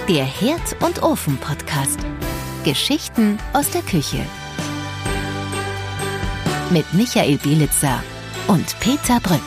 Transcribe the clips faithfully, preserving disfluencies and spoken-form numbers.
Der Herd- und Ofen-Podcast. Geschichten aus der Küche. Mit Michael Bielitzer und Peter Brück.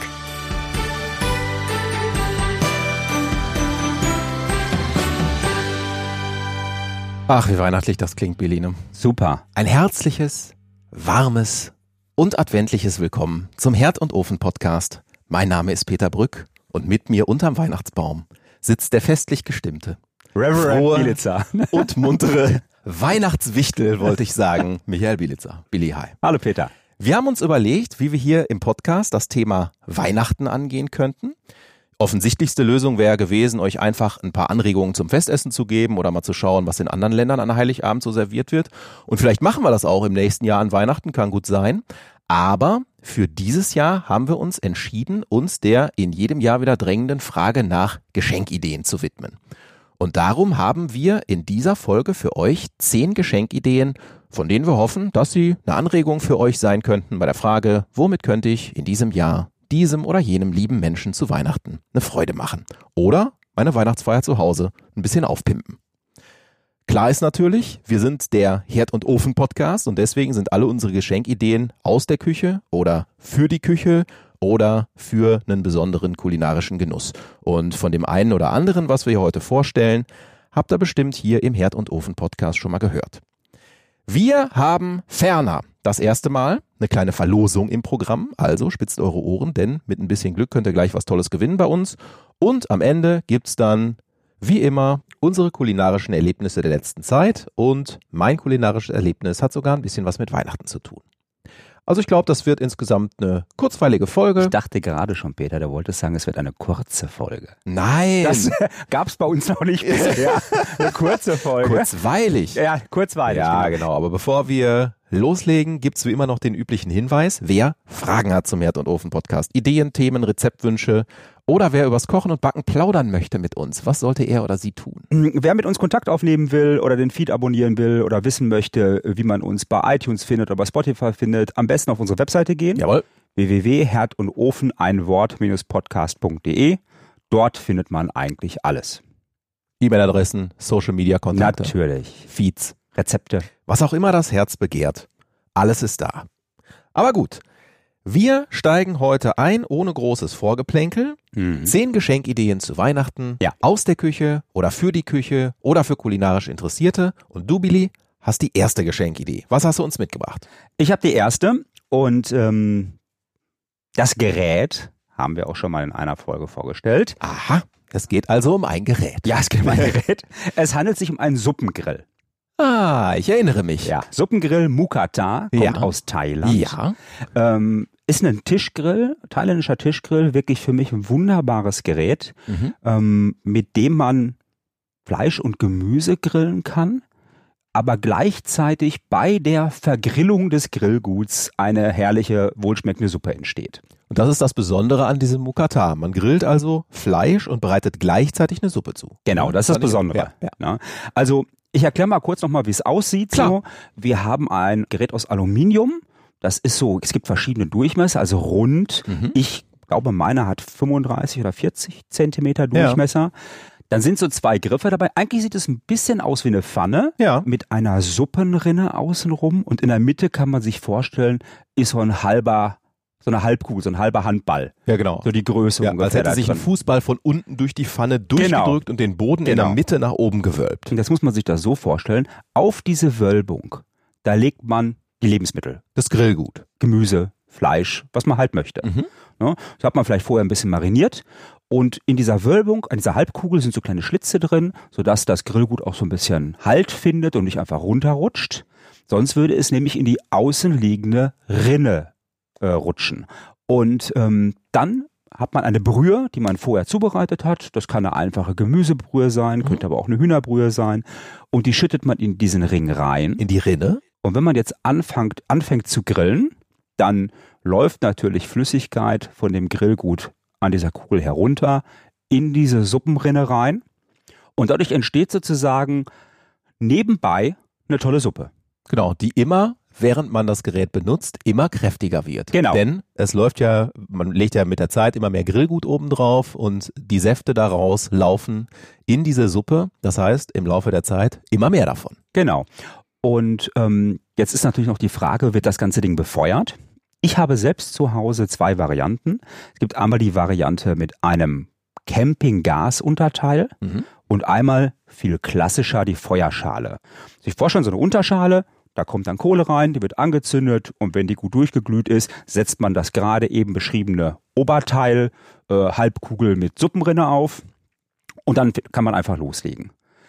Ach, wie weihnachtlich das klingt, Beline. Super. Ein herzliches, warmes und adventliches Willkommen zum Herd- und Ofen-Podcast. Mein Name ist Peter Brück und mit mir unterm Weihnachtsbaum sitzt der festlich gestimmte, Reverend Bielitzer und muntere Weihnachtswichtel, wollte ich sagen, Michael Bielitzer. Billy, hi. Hallo Peter. Wir haben uns überlegt, wie wir hier im Podcast das Thema Weihnachten angehen könnten. Offensichtlichste Lösung wäre gewesen, euch einfach ein paar Anregungen zum Festessen zu geben oder mal zu schauen, was in anderen Ländern an Heiligabend so serviert wird. Und vielleicht machen wir das auch im nächsten Jahr an Weihnachten, kann gut sein. Aber für dieses Jahr haben wir uns entschieden, uns der in jedem Jahr wieder drängenden Frage nach Geschenkideen zu widmen. Und darum haben wir in dieser Folge für euch zehn Geschenkideen, von denen wir hoffen, dass sie eine Anregung für euch sein könnten bei der Frage, womit könnte ich in diesem Jahr diesem oder jenem lieben Menschen zu Weihnachten eine Freude machen oder meine Weihnachtsfeier zu Hause ein bisschen aufpimpen. Klar ist natürlich, wir sind der Herd- und Ofen-Podcast und deswegen sind alle unsere Geschenkideen aus der Küche oder für die Küche oder für einen besonderen kulinarischen Genuss. Und von dem einen oder anderen, was wir hier heute vorstellen, habt ihr bestimmt hier im Herd- und Ofen-Podcast schon mal gehört. Wir haben ferner das erste Mal eine kleine Verlosung im Programm, also spitzt eure Ohren, denn mit ein bisschen Glück könnt ihr gleich was Tolles gewinnen bei uns. Und am Ende gibt's dann, wie immer, unsere kulinarischen Erlebnisse der letzten Zeit und mein kulinarisches Erlebnis hat sogar ein bisschen was mit Weihnachten zu tun. Also ich glaube, das wird insgesamt eine kurzweilige Folge. Ich dachte gerade schon, Peter, du wolltest sagen, es wird eine kurze Folge. Nein. Das gab es bei uns noch nicht bisher. Eine kurze Folge. Kurzweilig. Ja, kurzweilig. Ja, genau. genau. Aber bevor wir loslegen, gibt's wie immer noch den üblichen Hinweis, wer Fragen hat zum Herd- und Ofen-Podcast, Ideen, Themen, Rezeptwünsche oder wer übers Kochen und Backen plaudern möchte mit uns, was sollte er oder sie tun? Wer mit uns Kontakt aufnehmen will oder den Feed abonnieren will oder wissen möchte, wie man uns bei iTunes findet oder bei Spotify findet, am besten auf unsere Webseite gehen. Jawohl. w w w punkt herd und ofen ein Wort Podcast punkt d e. Dort findet man eigentlich alles. E-Mail-Adressen, Social-Media-Kontakte. Natürlich. Feeds. Rezepte. Was auch immer das Herz begehrt. Alles ist da. Aber gut. Wir steigen heute ein ohne großes Vorgeplänkel. Mhm. Zehn Geschenkideen zu Weihnachten. Ja. Aus der Küche oder für die Küche oder für kulinarisch Interessierte. Und du, Billy, hast die erste Geschenkidee. Was hast du uns mitgebracht? Ich habe die erste und ähm, das Gerät haben wir auch schon mal in einer Folge vorgestellt. Aha, es geht also um ein Gerät. Ja, es geht um ein Gerät. Es handelt sich um einen Suppengrill. Ah, ich erinnere mich. Ja, Suppengrill Mukata kommt ja. aus Thailand. Ja. Ähm, ist ein Tischgrill, thailändischer Tischgrill, wirklich für mich ein wunderbares Gerät, Mhm. ähm, mit dem man Fleisch und Gemüse grillen kann, aber gleichzeitig bei der Vergrillung des Grillguts eine herrliche, wohlschmeckende Suppe entsteht. Und das ist das Besondere an diesem Mukata. Man grillt also Fleisch und bereitet gleichzeitig eine Suppe zu. Genau, das ist das fand ich- Besondere. Ja, ja. Ja. Also ich erkläre mal kurz nochmal, wie es aussieht. Klar. So, wir haben ein Gerät aus Aluminium. Das ist so, es gibt verschiedene Durchmesser, also rund. Mhm. Ich glaube, meiner hat fünfunddreißig oder vierzig Zentimeter Durchmesser. Dann sind so zwei Griffe dabei. Eigentlich sieht es ein bisschen aus wie eine Pfanne Ja. mit einer Suppenrinne außenrum. Und in der Mitte kann man sich vorstellen, ist so ein halber, so eine Halbkugel, so ein halber Handball. Ja, genau. So die Größe Ja, ungefähr. als hätte da sich ein drin. Fußball von unten durch die Pfanne durchgedrückt und den Boden in Genau. der Mitte nach oben gewölbt. Und das muss man sich das so vorstellen. Auf diese Wölbung, da legt man die Lebensmittel. Das Grillgut. Gemüse, Fleisch, was man halt möchte. Mhm. Ne? Das hat man vielleicht vorher ein bisschen mariniert. Und in dieser Wölbung, an dieser Halbkugel sind so kleine Schlitze drin, sodass das Grillgut auch so ein bisschen Halt findet und nicht einfach runterrutscht. Sonst würde es nämlich in die außenliegende Rinne äh, rutschen. Und ähm, dann hat man eine Brühe, die man vorher zubereitet hat. Das kann eine einfache Gemüsebrühe sein, Mhm. könnte aber auch eine Hühnerbrühe sein. Und die schüttet man in diesen Ring rein. In die Rinne. Und wenn man jetzt anfängt, anfängt zu grillen, dann läuft natürlich Flüssigkeit von dem Grillgut an dieser Kugel herunter in diese Suppenrinne rein. Und dadurch entsteht sozusagen nebenbei eine tolle Suppe. Genau, die immer während man das Gerät benutzt, immer kräftiger wird. Genau. Denn es läuft ja, man legt ja mit der Zeit immer mehr Grillgut oben drauf und die Säfte daraus laufen in diese Suppe. Das heißt, im Laufe der Zeit immer mehr davon. Genau. Und ähm, jetzt ist natürlich noch die Frage, wird das ganze Ding befeuert? Ich habe selbst zu Hause zwei Varianten. Es gibt einmal die Variante mit einem Campinggas-Unterteil mhm. und einmal viel klassischer die Feuerschale. Sich vorstellen, so eine Unterschale, da kommt dann Kohle rein, die wird angezündet und wenn die gut durchgeglüht ist, setzt man das gerade eben beschriebene Oberteil, äh, Halbkugel mit Suppenrinne auf und dann kann man einfach loslegen.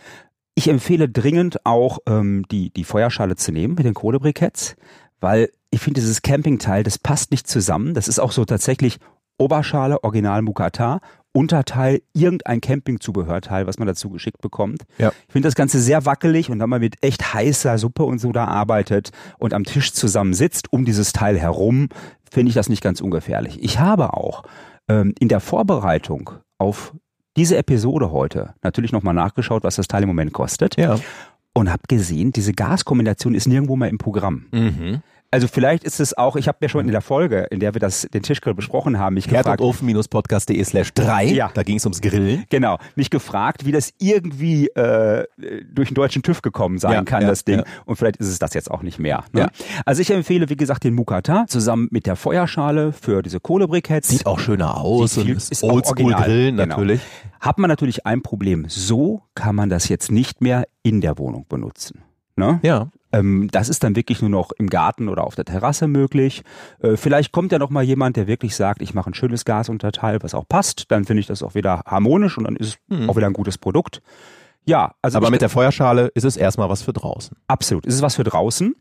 Ich empfehle dringend auch ähm, die, die Feuerschale zu nehmen mit den Kohlebriketts, weil ich finde dieses Campingteil, das passt nicht zusammen. Das ist auch so tatsächlich Oberschale, Original Mukata, Unterteil, irgendein Campingzubehörteil, was man dazu geschickt bekommt. Ja. Ich finde das Ganze sehr wackelig und wenn man mit echt heißer Suppe und so da arbeitet und am Tisch zusammen sitzt, um dieses Teil herum, finde ich das nicht ganz ungefährlich. Ich habe auch ähm, in der Vorbereitung auf diese Episode heute natürlich nochmal nachgeschaut, was das Teil im Moment kostet. Ja. Und habe gesehen, diese Gaskombination ist nirgendwo mehr im Programm. Mhm. Also vielleicht ist es auch, ich habe mir schon in der Folge, in der wir das den Tischgrill besprochen haben, mich Herd- gefragt, und Ofen-podcast.de slash drei, Ja. da ging es ums Grillen. genau, mich gefragt, wie das irgendwie äh, durch den deutschen TÜV gekommen sein Ja, kann, ja, das Ding. ja. Und vielleicht ist es das jetzt auch nicht mehr. Ne? Ja. Also ich empfehle, wie gesagt, den Mukata zusammen mit der Feuerschale für diese Kohlebriketts. Sieht auch schöner aus Sieht viel- und ist ist auch original. Oldschool-Grillen Genau. natürlich. Hat man natürlich ein Problem. So kann man das jetzt nicht mehr in der Wohnung benutzen. Ne? Ja. Ähm, das ist dann wirklich nur noch im Garten oder auf der Terrasse möglich. Äh, vielleicht kommt ja noch mal jemand, der wirklich sagt, ich mache ein schönes Gasunterteil, was auch passt. Dann finde ich das auch wieder harmonisch und dann ist es Mhm. auch wieder ein gutes Produkt. Ja, also Aber ich, mit der Feuerschale ist es erstmal was für draußen. absolut. Es ist was für draußen.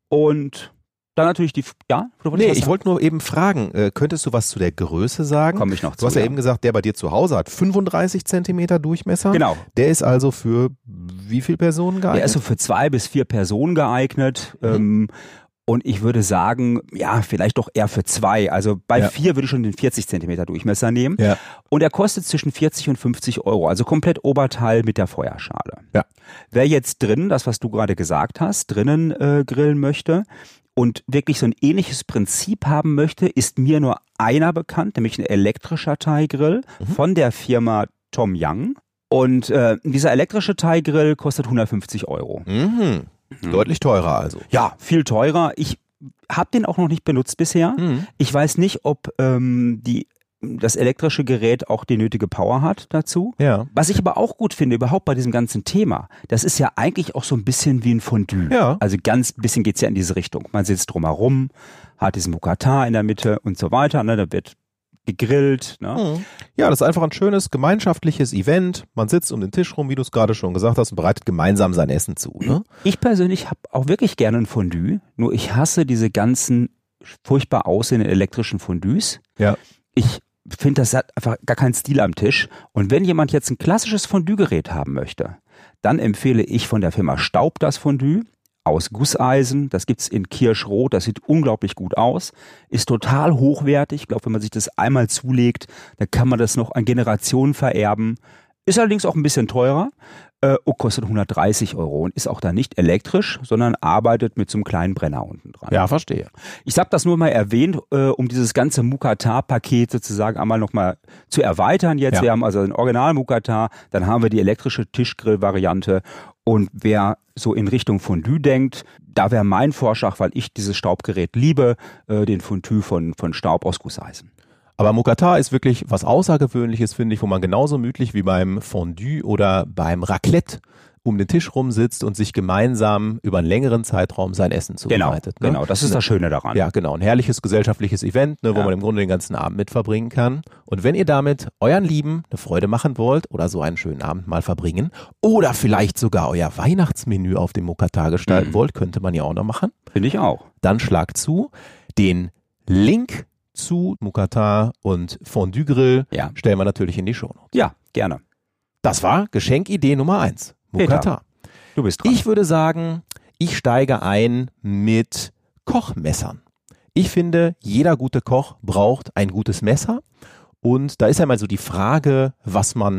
Und dann natürlich die, ja? Du wolltest Nee, was ich sagen? wollte nur eben fragen, äh, könntest du was zu der Größe sagen? Komme ich noch Du zu, hast ja, ja. eben gesagt, der bei dir zu Hause hat fünfunddreißig Zentimeter Durchmesser. Genau. Der ist also für wie viele Personen geeignet? Der ist so für zwei bis vier Personen geeignet. Ähm, und ich würde sagen, ja, vielleicht doch eher für zwei. Also bei Ja. vier würde ich schon den vierzig Zentimeter Durchmesser nehmen. Ja. Und er kostet zwischen vierzig und fünfzig Euro. Also komplett Oberteil mit der Feuerschale. Ja. Wer jetzt drin, das was du gerade gesagt hast, drinnen äh, grillen möchte und wirklich so ein ähnliches Prinzip haben möchte, ist mir nur einer bekannt, nämlich ein elektrischer Thai-Grill Mhm. von der Firma Tom Young. Und äh, dieser elektrische Thai-Grill kostet hundertfünfzig Euro. Mhm. Deutlich teurer also. Ja, viel teurer. Ich habe den auch noch nicht benutzt bisher. Mhm. Ich weiß nicht, ob ähm, die, das elektrische Gerät auch die nötige Power hat dazu. Ja. Was ich aber auch gut finde, überhaupt bei diesem ganzen Thema, das ist ja eigentlich auch so ein bisschen wie ein Fondue. Ja. Also ganz bisschen geht's ja in diese Richtung. Man sitzt drumherum, hat diesen Mukata in der Mitte und so weiter. Ne? Da wird gegrillt. Ne? Ja, das ist einfach ein schönes gemeinschaftliches Event. Man sitzt um den Tisch rum, wie du es gerade schon gesagt hast, und bereitet gemeinsam sein Essen zu. Ne? Ich persönlich habe auch wirklich gerne ein Fondue, nur ich hasse diese ganzen furchtbar aussehenden elektrischen Fondues. Ja. Ich finde, das hat einfach gar keinen Stil am Tisch. Und wenn jemand jetzt ein klassisches Fondue-Gerät haben möchte, dann empfehle ich von der Firma Staub das Fondue aus Gusseisen. Das gibt's in Kirschrot. Das sieht unglaublich gut aus. Ist total hochwertig. Ich glaube, wenn man sich das einmal zulegt, dann kann man das noch an Generationen vererben. Ist allerdings auch ein bisschen teurer. Äh, und kostet hundertdreißig Euro und ist auch da nicht elektrisch, sondern arbeitet mit so einem kleinen Brenner unten dran. Ja, verstehe. Ich habe das nur mal erwähnt, äh, um dieses ganze Mukata-Paket sozusagen einmal nochmal zu erweitern. Jetzt, Ja. wir haben also ein Original-Mukata, dann haben wir die elektrische Tischgrill-Variante und wer so in Richtung Fondue denkt, da wäre mein Vorschlag, weil ich dieses Staubgerät liebe, äh, den Fondue von, von Staub aus Gusseisen. Aber Mukata ist wirklich was Außergewöhnliches, finde ich, wo man genauso gemütlich wie beim Fondue oder beim Raclette um den Tisch rum sitzt und sich gemeinsam über einen längeren Zeitraum sein Essen Genau, zubereitet. Ne? genau, das ist das Schöne daran. Ja, genau. Ein herrliches gesellschaftliches Event, ne, wo Ja. man im Grunde den ganzen Abend mit verbringen kann. Und wenn ihr damit euren Lieben eine Freude machen wollt oder so einen schönen Abend mal verbringen oder vielleicht sogar euer Weihnachtsmenü auf dem Mukata gestalten Mhm. wollt, könnte man ja auch noch machen. Finde ich auch. Dann schlagt zu. Den Link zu Mukata und Fondue Grill Ja. stellen wir natürlich in die Shownotes. Ja, gerne. Das war Geschenkidee Nummer eins. Mukata. Du bist dran. Ich würde sagen, ich steige ein mit Kochmessern. Ich finde, jeder gute Koch braucht ein gutes Messer. Und da ist ja mal so die Frage, was man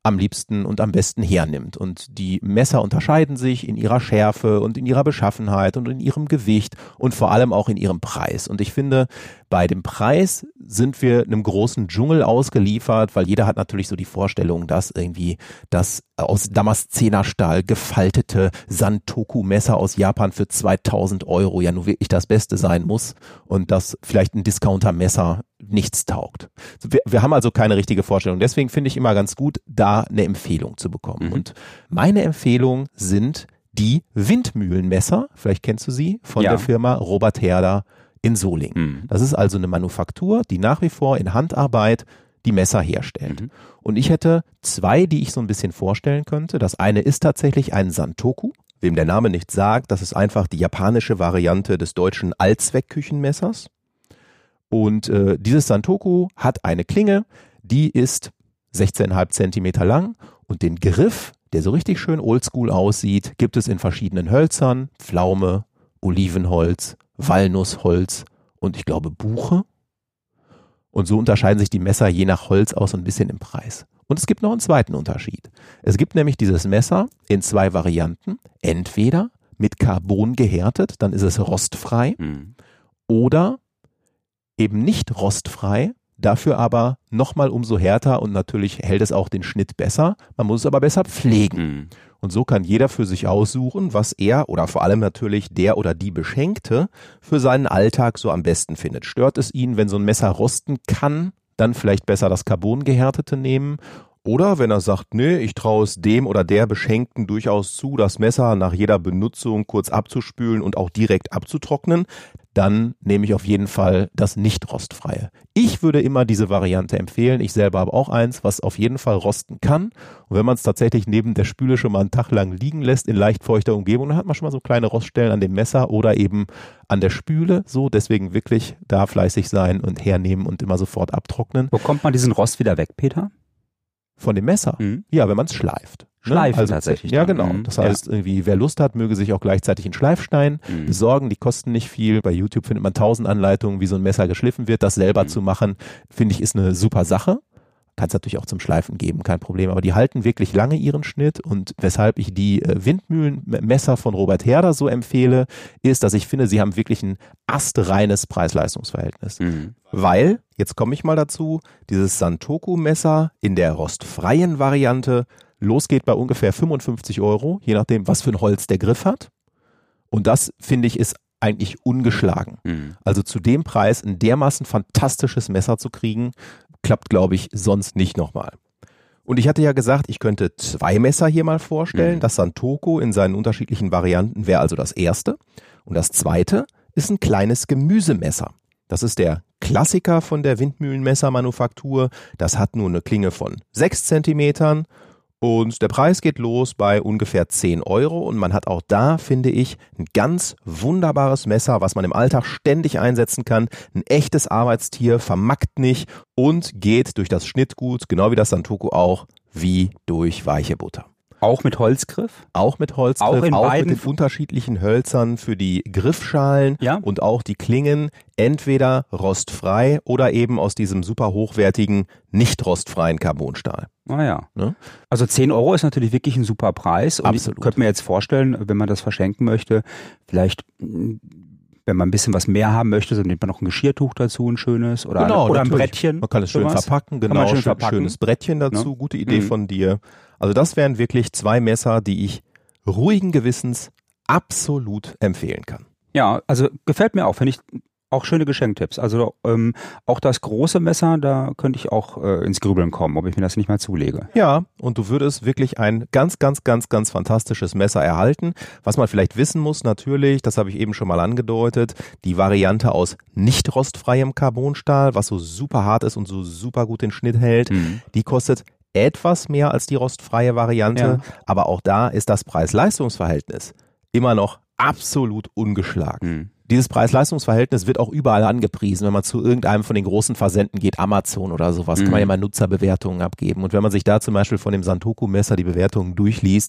am liebsten und am besten hernimmt. Und die Messer unterscheiden sich in ihrer Schärfe und in ihrer Beschaffenheit und in ihrem Gewicht und vor allem auch in ihrem Preis. Und ich finde, bei dem Preis sind wir einem großen Dschungel ausgeliefert, weil jeder hat natürlich so die Vorstellung, dass irgendwie das aus Damaszenerstahl gefaltete Santoku-Messer aus Japan für zweitausend Euro ja nur wirklich das Beste sein muss und dass vielleicht ein Discounter-Messer nichts taugt. Wir, wir haben also keine richtige Vorstellung. Deswegen finde ich immer ganz gut, da eine Empfehlung zu bekommen. Mhm. Und meine Empfehlung sind die Windmühlenmesser, vielleicht kennst du sie, von ja. der Firma Robert Herder in Solingen. Mhm. Das ist also eine Manufaktur, die nach wie vor in Handarbeit die Messer herstellt. Mhm. Und ich hätte zwei, die ich so ein bisschen vorstellen könnte. Das eine ist tatsächlich ein Santoku. Wem der Name nichts sagt, das ist einfach die japanische Variante des deutschen Allzweckküchenmessers. Und äh, dieses Santoku hat eine Klinge, die ist sechzehn Komma fünf Zentimeter lang und den Griff, der so richtig schön oldschool aussieht, gibt es in verschiedenen Hölzern, Pflaume, Olivenholz, Walnussholz und ich glaube Buche. Und so unterscheiden sich die Messer je nach Holz auch so ein bisschen im Preis. Und es gibt noch einen zweiten Unterschied. Es gibt nämlich dieses Messer in zwei Varianten. Entweder mit Carbon gehärtet, dann ist es rostfrei, mhm. oder eben nicht rostfrei, dafür aber nochmal umso härter und natürlich hält es auch den Schnitt besser. Man muss es aber besser pflegen. Mhm. Und so kann jeder für sich aussuchen, was er oder vor allem natürlich der oder die Beschenkte für seinen Alltag so am besten findet. Stört es ihn, wenn so ein Messer rosten kann, dann vielleicht besser das Carbon gehärtete nehmen. Oder wenn er sagt, nee, ich traue es dem oder der Beschenkten durchaus zu, das Messer nach jeder Benutzung kurz abzuspülen und auch direkt abzutrocknen, dann nehme ich auf jeden Fall das nicht rostfreie. Ich würde immer diese Variante empfehlen. Ich selber habe auch eins, was auf jeden Fall rosten kann. Und wenn man es tatsächlich neben der Spüle schon mal einen Tag lang liegen lässt in leicht feuchter Umgebung, dann hat man schon mal so kleine Roststellen an dem Messer oder eben an der Spüle. So, deswegen wirklich da fleißig sein und hernehmen und immer sofort abtrocknen. Bekommt man diesen Rost wieder weg, Peter? Von dem Messer? Mhm. Ja, wenn man es schleift. Schleifen also, tatsächlich. Ja, dann. genau. Das heißt, ja. irgendwie, wer Lust hat, möge sich auch gleichzeitig einen Schleifstein mhm. besorgen. Die kosten nicht viel. Bei YouTube findet man tausend Anleitungen, wie so ein Messer geschliffen wird. Das selber mhm. zu machen, finde ich, ist eine super Sache. Kann es natürlich auch zum Schleifen geben, kein Problem. Aber die halten wirklich lange ihren Schnitt. Und weshalb ich die äh, Windmühlenmesser von Robert Herder so empfehle, ist, dass ich finde, sie haben wirklich ein astreines Preis-Leistungs-Verhältnis. Mhm. Weil, jetzt komme ich mal dazu, dieses Santoku-Messer in der rostfreien Variante losgeht bei ungefähr fünfundfünfzig Euro, je nachdem, was für ein Holz der Griff hat. Und das, finde ich, ist eigentlich ungeschlagen. Mhm. Also zu dem Preis ein dermaßen fantastisches Messer zu kriegen, klappt, glaube ich, sonst nicht nochmal. Und ich hatte ja gesagt, ich könnte zwei Messer hier mal vorstellen. Mhm. Das Santoku in seinen unterschiedlichen Varianten wäre also das erste. Und das zweite ist ein kleines Gemüsemesser. Das ist der Klassiker von der Windmühlenmessermanufaktur. Das hat nur eine Klinge von sechs Zentimetern. Und der Preis geht los bei ungefähr zehn Euro und man hat auch da, finde ich, ein ganz wunderbares Messer, was man im Alltag ständig einsetzen kann. Ein echtes Arbeitstier, vermackt nicht und geht durch das Schnittgut, genau wie das Santoku auch, wie durch weiche Butter. Auch mit Holzgriff? Auch mit Holzgriff, auch, in auch beiden mit den unterschiedlichen Hölzern für die Griffschalen ja? und auch die Klingen, entweder rostfrei oder eben aus diesem super hochwertigen, nicht rostfreien Carbonstahl. Ah ja. Ne? Also zehn Euro ist natürlich wirklich ein super Preis. Und Absolut. Ich könnte mir jetzt vorstellen, wenn man das verschenken möchte, vielleicht, wenn man ein bisschen was mehr haben möchte, dann nimmt man noch ein Geschirrtuch dazu, ein schönes oder, genau, eine, oder ein natürlich. Brettchen. Man kann es schön sowas. verpacken, genau, Kann man schön schön, verpacken. schönes Brettchen dazu, Ja. gute Idee Mhm. von dir. Also das wären wirklich zwei Messer, die ich ruhigen Gewissens absolut empfehlen kann. Ja, also gefällt mir auch, finde ich auch schöne Geschenktipps. Also ähm, auch das große Messer, da könnte ich auch äh, ins Grübeln kommen, ob ich mir das nicht mal zulege. Ja, und du würdest wirklich ein ganz, ganz, ganz, ganz fantastisches Messer erhalten. Was man vielleicht wissen muss, natürlich, das habe ich eben schon mal angedeutet, die Variante aus nicht rostfreiem Carbonstahl, was so super hart ist und so super gut den Schnitt hält, Mhm. die kostet etwas mehr als die rostfreie Variante, Ja. aber auch da ist das Preis-Leistungs-Verhältnis immer noch absolut ungeschlagen. Mhm. Dieses Preis-Leistungs-Verhältnis wird auch überall angepriesen, wenn man zu irgendeinem von den großen Versenden geht, Amazon oder sowas, Mhm. kann man ja mal Nutzerbewertungen abgeben. Und wenn man sich da zum Beispiel von dem Santoku-Messer die Bewertungen durchliest,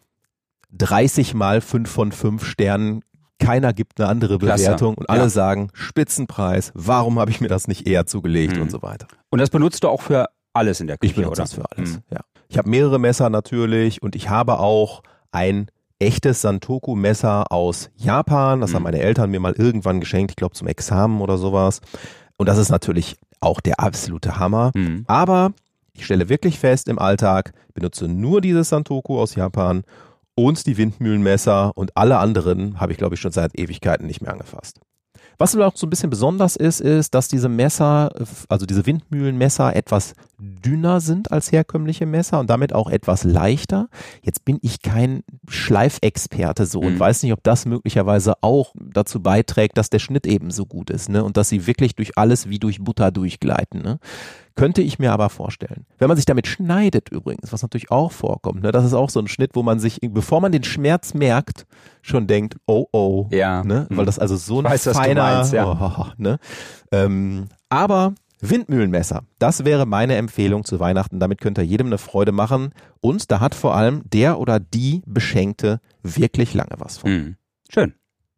dreißig mal fünf von fünf Sternen, keiner gibt eine andere Klasse. Bewertung und alle Ja. sagen, Spitzenpreis, warum habe ich mir das nicht eher zugelegt Mhm. und so weiter. Und das benutzt du auch für alles in der Küche, Ich benutze oder? das für alles, Mhm. ja. Ich habe mehrere Messer natürlich und ich habe auch ein echtes Santoku-Messer aus Japan. Das mhm. haben meine Eltern mir mal irgendwann geschenkt, ich glaube zum Examen oder sowas. Und das ist natürlich auch der absolute Hammer. Mhm. Aber ich stelle wirklich fest im Alltag, benutze nur dieses Santoku aus Japan und die Windmühlenmesser und alle anderen habe ich, glaube ich, schon seit Ewigkeiten nicht mehr angefasst. Was auch so ein bisschen besonders ist, ist, dass diese Messer, also diese Windmühlenmesser etwas dünner sind als herkömmliche Messer und damit auch etwas leichter. Jetzt bin ich kein Schleifexperte so und mhm. weiß nicht, ob das möglicherweise auch dazu beiträgt, dass der Schnitt eben so gut ist, ne? Und dass sie wirklich durch alles wie durch Butter durchgleiten, ne? Könnte ich mir aber vorstellen. Wenn man sich damit schneidet übrigens, was natürlich auch vorkommt, ne, das ist auch so ein Schnitt, wo man sich, bevor man den Schmerz merkt, schon denkt, oh oh, ja. ne, weil das also so ein weiß, feiner, meinst, ja. oh, ne, ähm, aber Windmühlenmesser, das wäre meine Empfehlung zu Weihnachten. Damit könnt ihr jedem eine Freude machen und da hat vor allem der oder die Beschenkte wirklich lange was von. Mhm. Schön.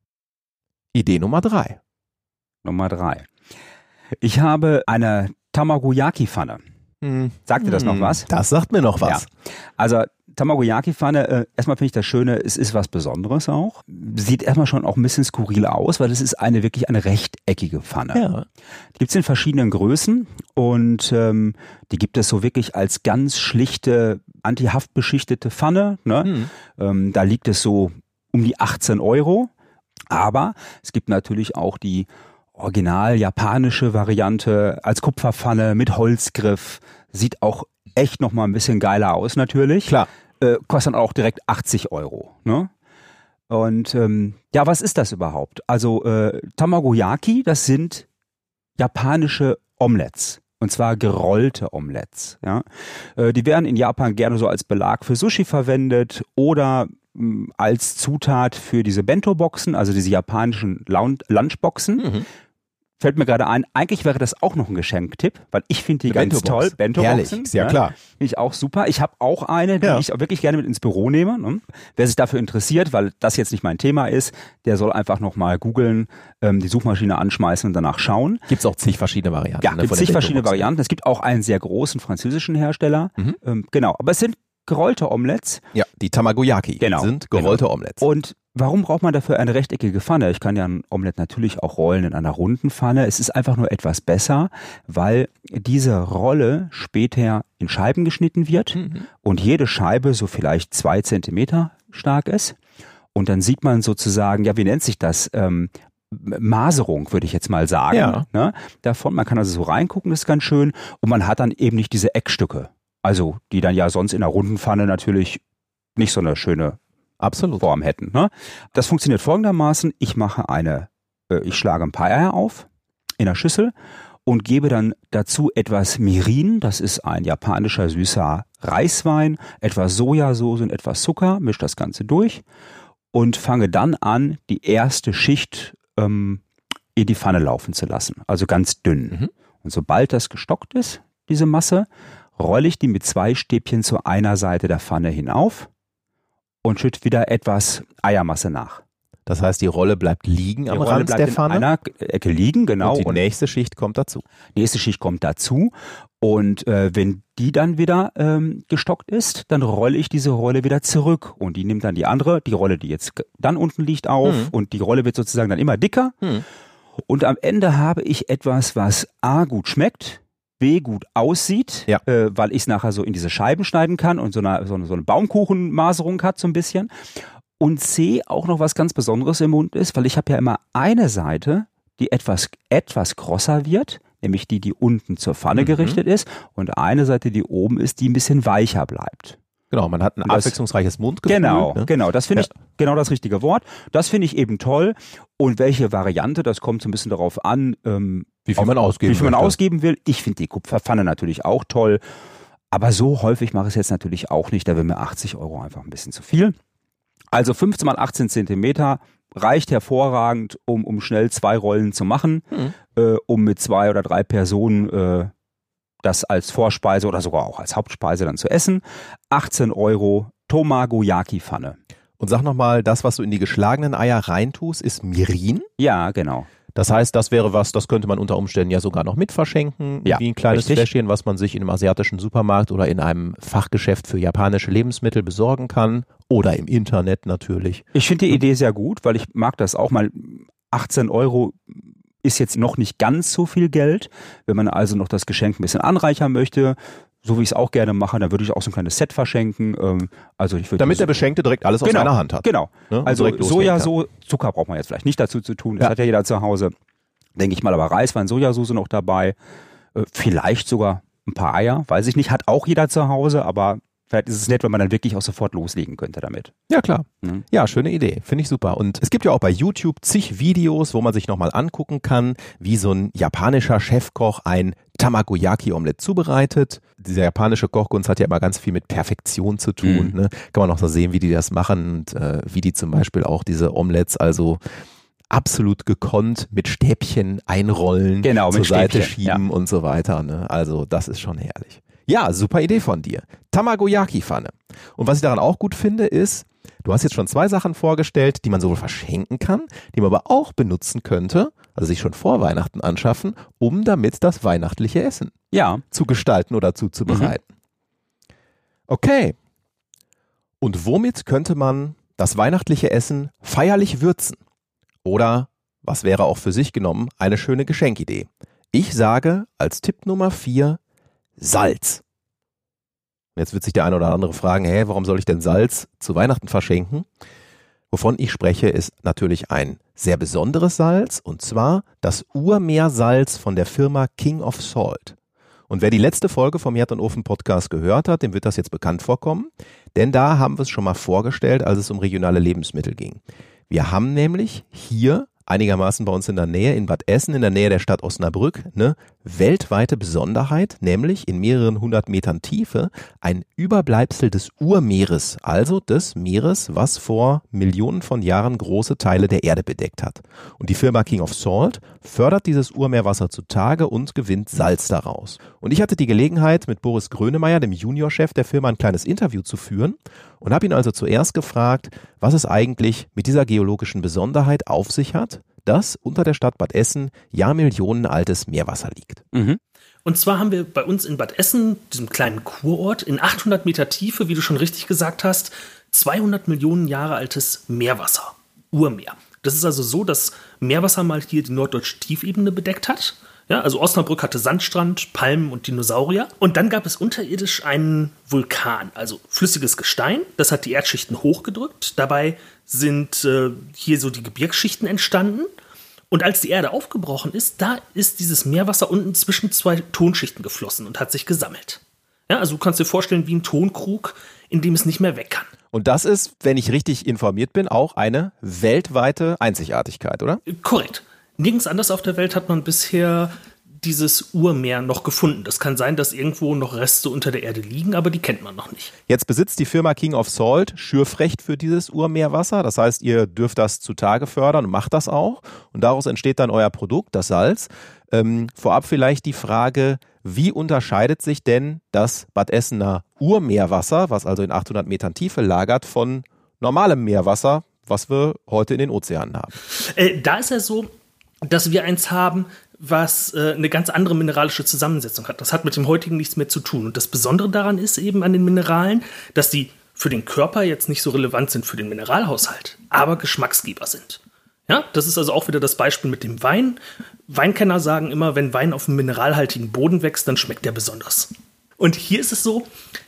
Idee Nummer drei. Nummer drei. Ich habe eine Tamagoyaki-Pfanne. Hm. Sagt dir das noch was? Das sagt mir noch was. Ja. Also Tamagoyaki-Pfanne, äh, erstmal finde ich das Schöne, es ist was Besonderes auch. Sieht erstmal schon auch ein bisschen skurril aus, weil es ist eine wirklich eine rechteckige Pfanne. Ja. Die gibt es in verschiedenen Größen und ähm, die gibt es so wirklich als ganz schlichte, antihaftbeschichtete Pfanne. Ne? Hm. Ähm, da liegt es so um die achtzehn Euro. Aber es gibt natürlich auch die original japanische Variante als Kupferpfanne mit Holzgriff. Sieht auch echt noch mal ein bisschen geiler aus natürlich. Klar. Äh, kostet dann auch direkt achtzig Euro. Ne? Und ähm, ja, was ist das überhaupt? Also äh, Tamagoyaki, das sind japanische Omelettes. Und zwar gerollte Omelettes. Ja? Äh, die werden in Japan gerne so als Belag für Sushi verwendet oder mh, als Zutat für diese Bento-Boxen, also diese japanischen Lunchboxen. Mhm. Fällt mir gerade ein, eigentlich wäre das auch noch ein Geschenktipp, weil ich finde die eine ganz Bento-Box. toll. Bento-Boxen. Herrlich, ja, ja klar. Finde ich auch super. Ich habe auch eine, die ja. ich auch wirklich gerne mit ins Büro nehme. Ne? Wer sich dafür interessiert, weil das jetzt nicht mein Thema ist, der soll einfach nochmal googeln, ähm, die Suchmaschine anschmeißen und danach schauen. Gibt es auch zig verschiedene Varianten. Ja, ne, gibt es zig verschiedene Varianten. Es gibt auch einen sehr großen französischen Hersteller. Mhm. Ähm, genau, aber es sind gerollte Omelettes. Ja, die Tamagoyaki genau, sind gerollte genau. Omelettes. Und warum braucht man dafür eine rechteckige Pfanne? Ich kann ja ein Omelett natürlich auch rollen in einer runden Pfanne. Es ist einfach nur etwas besser, weil diese Rolle später in Scheiben geschnitten wird mhm. und jede Scheibe so vielleicht zwei Zentimeter stark ist. Und dann sieht man sozusagen, ja, wie nennt sich das? Ähm, Maserung, würde ich jetzt mal sagen. Ja. Ne? Davon, man kann also so reingucken, das ist ganz schön. Und man hat dann eben nicht diese Eckstücke. Also, die dann ja sonst in einer runden Pfanne natürlich nicht so eine schöne Absolut. Form hätten. Ne? Das funktioniert folgendermaßen. Ich mache eine, äh, ich schlage ein paar Eier auf in einer Schüssel und gebe dann dazu etwas Mirin, das ist ein japanischer süßer Reiswein, etwas Sojasauce und etwas Zucker, mische das Ganze durch und fange dann an, die erste Schicht ähm, in die Pfanne laufen zu lassen, also ganz dünn. Mhm. Und sobald das gestockt ist, diese Masse, rolle ich die mit zwei Stäbchen zu einer Seite der Pfanne hinauf und schütte wieder etwas Eiermasse nach. Das heißt, die Rolle bleibt liegen am Rand der Pfanne? In einer Ecke liegen, genau. Und die und nächste Schicht kommt dazu. Die nächste Schicht kommt dazu. Und äh, wenn die dann wieder ähm, gestockt ist, dann rolle ich diese Rolle wieder zurück. Und die nimmt dann die andere, die Rolle, die jetzt dann unten liegt, auf. Mhm. Und die Rolle wird sozusagen dann immer dicker. Mhm. Und am Ende habe ich etwas, was A, gut schmeckt, B, gut aussieht, ja. äh, weil ich es nachher so in diese Scheiben schneiden kann und so eine, so eine, so eine Baumkuchenmaserung hat so ein bisschen. Und C, auch noch was ganz Besonderes im Mund ist, weil ich habe ja immer eine Seite, die etwas, etwas krosser wird, nämlich die, die unten zur Pfanne mhm. gerichtet ist, und eine Seite, die oben ist, die ein bisschen weicher bleibt. Genau, man hat ein das, abwechslungsreiches Mundgefühl. Genau, ne? genau, das finde ja. ich genau das richtige Wort. Das finde ich eben toll. Und welche Variante, das kommt so ein bisschen darauf an, ähm, wie viel auf, man ausgeben wie viel man möchte. ausgeben will. Ich finde die Kupferpfanne natürlich auch toll. Aber so häufig mache ich es jetzt natürlich auch nicht. Da wäre mir achtzig Euro einfach ein bisschen zu viel. Also fünfzehn mal achtzehn Zentimeter reicht hervorragend, um, um schnell zwei Rollen zu machen, mhm. äh, um mit zwei oder drei Personen äh, das als Vorspeise oder sogar auch als Hauptspeise dann zu essen. achtzehn Euro Tamagoyaki-Pfanne. Und sag nochmal, das, was du in die geschlagenen Eier reintust, ist Mirin? Ja, genau. Das heißt, das wäre was, das könnte man unter Umständen ja sogar noch mit verschenken, Ja, wie ein kleines richtig. Fläschchen, was man sich in einem asiatischen Supermarkt oder in einem Fachgeschäft für japanische Lebensmittel besorgen kann oder im Internet natürlich. Ich finde die Idee sehr gut, weil ich mag das auch mal. achtzehn Euro ist jetzt noch nicht ganz so viel Geld. Wenn man also noch das Geschenk ein bisschen anreichern möchte, so wie ich es auch gerne mache, dann würde ich auch so ein kleines Set verschenken. Ähm, also ich würde Damit der Beschenkte direkt alles genau, aus seiner Hand hat. Genau. Ne? Und Also direkt loslegen kann. Sojasauce, Zucker braucht man jetzt vielleicht nicht dazu zu tun. Das Ja. hat ja jeder zu Hause. Denke ich mal, aber Reiswein, Sojasauce noch dabei. Äh, vielleicht sogar ein paar Eier. Weiß ich nicht, hat auch jeder zu Hause, aber vielleicht ist es nett, wenn man dann wirklich auch sofort loslegen könnte damit. Ja, klar. Mhm. Ja, schöne Idee. Finde ich super. Und es gibt ja auch bei YouTube zig Videos, wo man sich nochmal angucken kann, wie so ein japanischer Chefkoch ein Tamagoyaki-Omelett zubereitet. Dieser japanische Kochkunst hat ja immer ganz viel mit Perfektion zu tun. Mhm. Ne? Kann man auch so sehen, wie die das machen und äh, wie die zum Beispiel auch diese Omelettes also absolut gekonnt mit Stäbchen einrollen, Genau, zur mit Seite Stäbchen, schieben und so weiter. Ne? Also das ist schon herrlich. Ja, super Idee von dir. Tamagoyaki-Pfanne. Und was ich daran auch gut finde, ist, du hast jetzt schon zwei Sachen vorgestellt, die man sowohl verschenken kann, die man aber auch benutzen könnte, also sich schon vor Weihnachten anschaffen, um damit das weihnachtliche Essen Ja. zu gestalten oder zuzubereiten. Okay. Und womit könnte man das weihnachtliche Essen feierlich würzen? Oder, was wäre auch für sich genommen, eine schöne Geschenkidee? Ich sage als Tipp Nummer vier, Salz. Jetzt wird sich der eine oder andere fragen, hä, warum soll ich denn Salz zu Weihnachten verschenken? Wovon ich spreche, ist natürlich ein sehr besonderes Salz, und zwar das Urmeersalz von der Firma King of Salt. Und wer die letzte Folge vom Herd und Ofen Podcast gehört hat, dem wird das jetzt bekannt vorkommen, denn da haben wir es schon mal vorgestellt, als es um regionale Lebensmittel ging. Wir haben nämlich hier einigermaßen bei uns in der Nähe, in Bad Essen, in der Nähe der Stadt Osnabrück, eine weltweite Besonderheit, nämlich in mehreren hundert Metern Tiefe ein Überbleibsel des Urmeeres, also des Meeres, was vor Millionen von Jahren große Teile der Erde bedeckt hat. Und die Firma King of Salt fördert dieses Urmeerwasser zutage und gewinnt Salz daraus. Und ich hatte die Gelegenheit, mit Boris Grönemeyer, dem Juniorchef der Firma, ein kleines Interview zu führen und habe ihn also zuerst gefragt, was es eigentlich mit dieser geologischen Besonderheit auf sich hat, dass unter der Stadt Bad Essen Jahrmillionen altes Meerwasser liegt. Mhm. Und zwar haben wir bei uns in Bad Essen, diesem kleinen Kurort, in achthundert Meter Tiefe, wie du schon richtig gesagt hast, zweihundert Millionen Jahre altes Meerwasser, Urmeer. Das ist also so, dass Meerwasser mal hier die norddeutsche Tiefebene bedeckt hat. Ja, also Osnabrück hatte Sandstrand, Palmen und Dinosaurier. Und dann gab es unterirdisch einen Vulkan, also flüssiges Gestein. Das hat die Erdschichten hochgedrückt. Dabei sind äh, hier so die Gebirgsschichten entstanden. Und als die Erde aufgebrochen ist, da ist dieses Meerwasser unten zwischen zwei Tonschichten geflossen und hat sich gesammelt. Ja, also du kannst dir vorstellen wie ein Tonkrug, in dem es nicht mehr weg kann. Und das ist, wenn ich richtig informiert bin, auch eine weltweite Einzigartigkeit, oder? Korrekt. Nirgends anders auf der Welt hat man bisher dieses Urmeer noch gefunden. Das kann sein, dass irgendwo noch Reste unter der Erde liegen, aber die kennt man noch nicht. Jetzt besitzt die Firma King of Salt Schürfrecht für dieses Urmeerwasser. Das heißt, ihr dürft das zutage fördern und macht das auch. Und daraus entsteht dann euer Produkt, das Salz. Ähm, vorab vielleicht die Frage, wie unterscheidet sich denn das Bad Essener Urmeerwasser, was also in achthundert Metern Tiefe lagert, von normalem Meerwasser, was wir heute in den Ozeanen haben? Äh, da ist ja so, dass wir eins haben, was äh, eine ganz andere mineralische Zusammensetzung hat. Das hat mit dem heutigen nichts mehr zu tun. Und das Besondere daran ist eben an den Mineralen, dass die für den Körper jetzt nicht so relevant sind für den Mineralhaushalt, aber Geschmacksgeber sind. Ja, das ist also auch wieder das Beispiel mit dem Wein. Weinkenner sagen immer, wenn Wein auf einem mineralhaltigen Boden wächst, dann schmeckt der besonders. Und hier ist es so,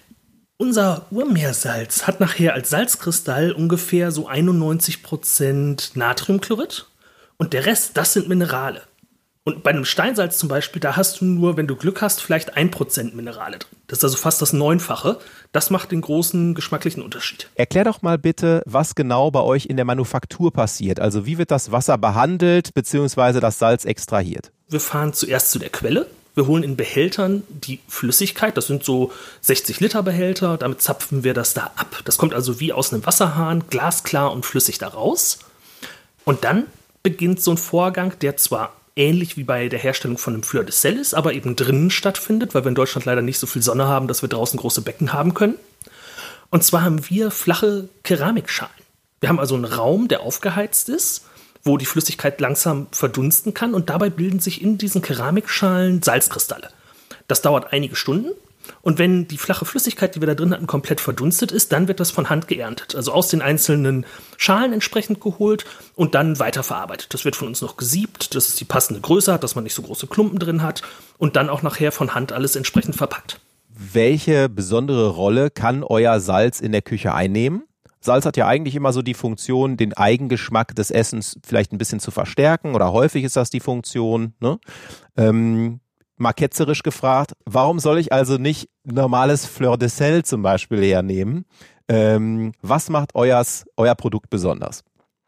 unser Urmeersalz hat nachher als Salzkristall ungefähr so einundneunzig Prozent Natriumchlorid. Und der Rest, das sind Minerale. Und bei einem Steinsalz zum Beispiel, da hast du nur, wenn du Glück hast, vielleicht ein Prozent Minerale drin. Das ist also fast das Neunfache. Das macht den großen geschmacklichen Unterschied. Erklär doch mal bitte, was genau bei euch in der Manufaktur passiert. Also wie wird das Wasser behandelt bzw. das Salz extrahiert? Wir fahren zuerst zu der Quelle. Wir holen in Behältern die Flüssigkeit. Das sind so sechzig Liter Behälter. Damit zapfen wir das da ab. Das kommt also wie aus einem Wasserhahn, glasklar und flüssig da raus. Und dann beginnt so ein Vorgang, der zwar ähnlich wie bei der Herstellung von einem Fleur de Sel ist, aber eben drinnen stattfindet, weil wir in Deutschland leider nicht so viel Sonne haben, dass wir draußen große Becken haben können. Und zwar haben wir flache Keramikschalen. Wir haben also einen Raum, der aufgeheizt ist, wo die Flüssigkeit langsam verdunsten kann und dabei bilden sich in diesen Keramikschalen Salzkristalle. Das dauert einige Stunden. Und wenn die flache Flüssigkeit, die wir da drin hatten, komplett verdunstet ist, dann wird das von Hand geerntet. Also aus den einzelnen Schalen entsprechend geholt und dann weiterverarbeitet. Das wird von uns noch gesiebt, dass es die passende Größe hat, dass man nicht so große Klumpen drin hat und dann auch nachher von Hand alles entsprechend verpackt. Welche besondere Rolle kann euer Salz in der Küche einnehmen? Salz hat ja eigentlich immer so die Funktion, den Eigengeschmack des Essens vielleicht ein bisschen zu verstärken oder häufig ist das die Funktion, ne? Ähm, mal ketzerisch gefragt, warum soll ich also nicht normales Fleur de Sel zum Beispiel hernehmen? Ähm, was macht euers, euer Produkt besonders?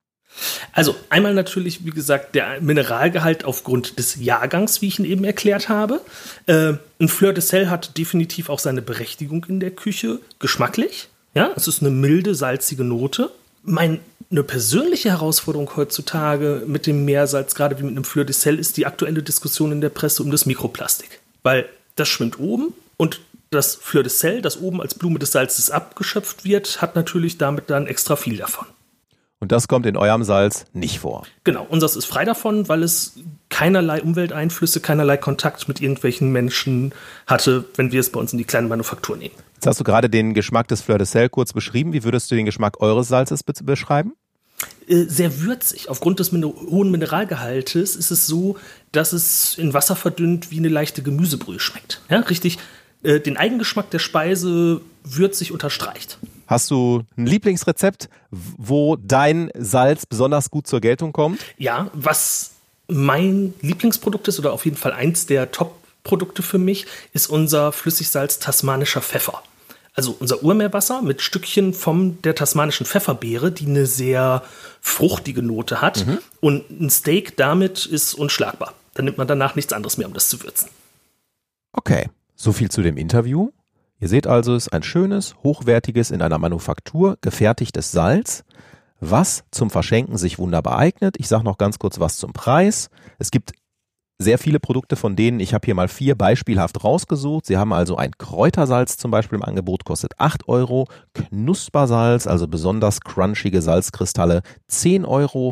Also einmal natürlich, wie gesagt, der Mineralgehalt aufgrund des Jahrgangs, wie ich ihn eben erklärt habe. Äh, ein Fleur de Sel hat definitiv auch seine Berechtigung in der Küche, geschmacklich. Ja, es ist eine milde, salzige Note. Meine persönliche Herausforderung heutzutage mit dem Meersalz, gerade wie mit einem Fleur de Sel, ist die aktuelle Diskussion in der Presse um das Mikroplastik. Weil das schwimmt oben und das Fleur de Sel, das oben als Blume des Salzes abgeschöpft wird, hat natürlich damit dann extra viel davon. Und das kommt in eurem Salz nicht vor? Genau, unseres ist frei davon, weil es keinerlei Umwelteinflüsse, keinerlei Kontakt mit irgendwelchen Menschen hatte, wenn wir es bei uns in die kleine Manufaktur nehmen. Jetzt hast du gerade den Geschmack des Fleur de Sel kurz beschrieben. Wie würdest du den Geschmack eures Salzes be- beschreiben? Äh, sehr würzig. Aufgrund des min- hohen Mineralgehaltes ist es so, dass es in Wasser verdünnt wie eine leichte Gemüsebrühe schmeckt. Ja, richtig äh, den Eigengeschmack der Speise würzig unterstreicht. Hast du ein Lieblingsrezept, wo dein Salz besonders gut zur Geltung kommt? Ja, was mein Lieblingsprodukt ist oder auf jeden Fall eins der Top-Produkte für mich, ist unser Flüssigsalz tasmanischer Pfeffer. Also unser Urmeerwasser mit Stückchen von der tasmanischen Pfefferbeere, die eine sehr fruchtige Note hat. Mhm. Und ein Steak damit ist unschlagbar. Dann nimmt man danach nichts anderes mehr, um das zu würzen. Okay, so viel zu dem Interview. Ihr seht also, es ist ein schönes, hochwertiges, in einer Manufaktur gefertigtes Salz, was zum Verschenken sich wunderbar eignet. Ich sage noch ganz kurz was zum Preis. Es gibt sehr viele Produkte von denen, ich habe hier mal vier beispielhaft rausgesucht. Sie haben also ein Kräutersalz zum Beispiel im Angebot, kostet acht Euro. Knuspersalz, also besonders crunchige Salzkristalle, zehn Euro.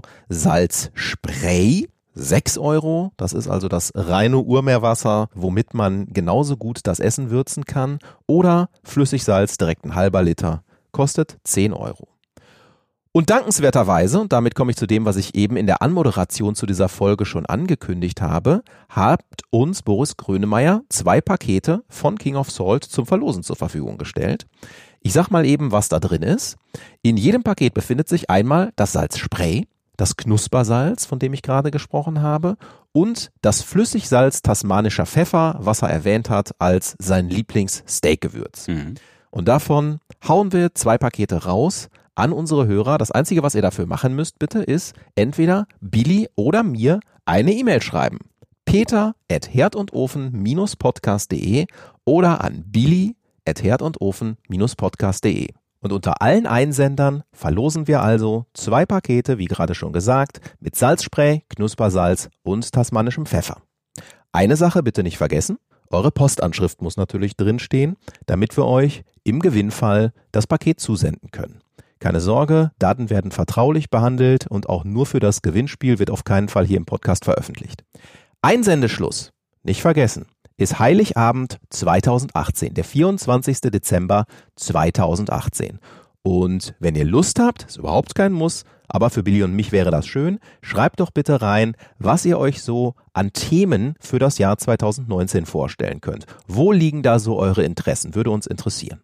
Salzspray, sechs Euro, das ist also das reine Urmeerwasser, womit man genauso gut das Essen würzen kann. Oder Flüssigsalz, direkt ein halber Liter, kostet zehn Euro. Und dankenswerterweise, und damit komme ich zu dem, was ich eben in der Anmoderation zu dieser Folge schon angekündigt habe, hat uns Boris Grönemeyer zwei Pakete von King of Salt zum Verlosen zur Verfügung gestellt. Ich sag mal eben, was da drin ist. In jedem Paket befindet sich einmal das Salzspray, das Knuspersalz, von dem ich gerade gesprochen habe, und das Flüssigsalz tasmanischer Pfeffer, was er erwähnt hat als sein Lieblings-Steakgewürz. Mhm. Und davon hauen wir zwei Pakete raus an unsere Hörer. Das Einzige, was ihr dafür machen müsst, bitte, ist entweder Billy oder mir eine E-Mail schreiben. peter at herdofen dash podcast punkt de oder an billy at herdofen dash podcast punkt de. Und unter allen Einsendern verlosen wir also zwei Pakete, wie gerade schon gesagt, mit Salzspray, Knuspersalz und tasmanischem Pfeffer. Eine Sache bitte nicht vergessen, eure Postanschrift muss natürlich drinstehen, damit wir euch im Gewinnfall das Paket zusenden können. Keine Sorge, Daten werden vertraulich behandelt und auch nur für das Gewinnspiel wird auf keinen Fall hier im Podcast veröffentlicht. Einsendeschluss, nicht vergessen, ist Heiligabend zweitausendachtzehn, der vierundzwanzigster Dezember zweitausendachtzehn. Und wenn ihr Lust habt, ist überhaupt kein Muss, aber für Billy und mich wäre das schön, schreibt doch bitte rein, was ihr euch so an Themen für das Jahr zweitausendneunzehn vorstellen könnt. Wo liegen da so eure Interessen? Würde uns interessieren.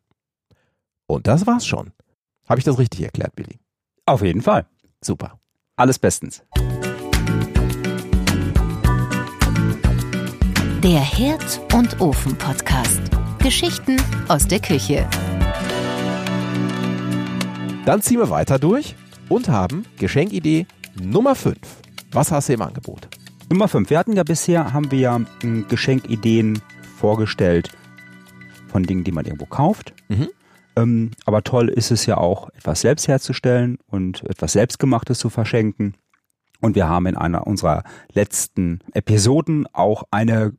Und das war's schon. Habe ich das richtig erklärt, Billy? Auf jeden Fall. Super. Alles bestens. Der Herd- und Ofen-Podcast. Geschichten aus der Küche. Dann ziehen wir weiter durch und haben Geschenkidee Nummer fünf. Was hast du im Angebot? Nummer fünf. Wir hatten ja bisher, haben wir ja m, Geschenkideen vorgestellt von Dingen, die man irgendwo kauft. Mhm. Ähm, aber toll ist es ja auch, etwas selbst herzustellen und etwas Selbstgemachtes zu verschenken. Und wir haben in einer unserer letzten Episoden auch eine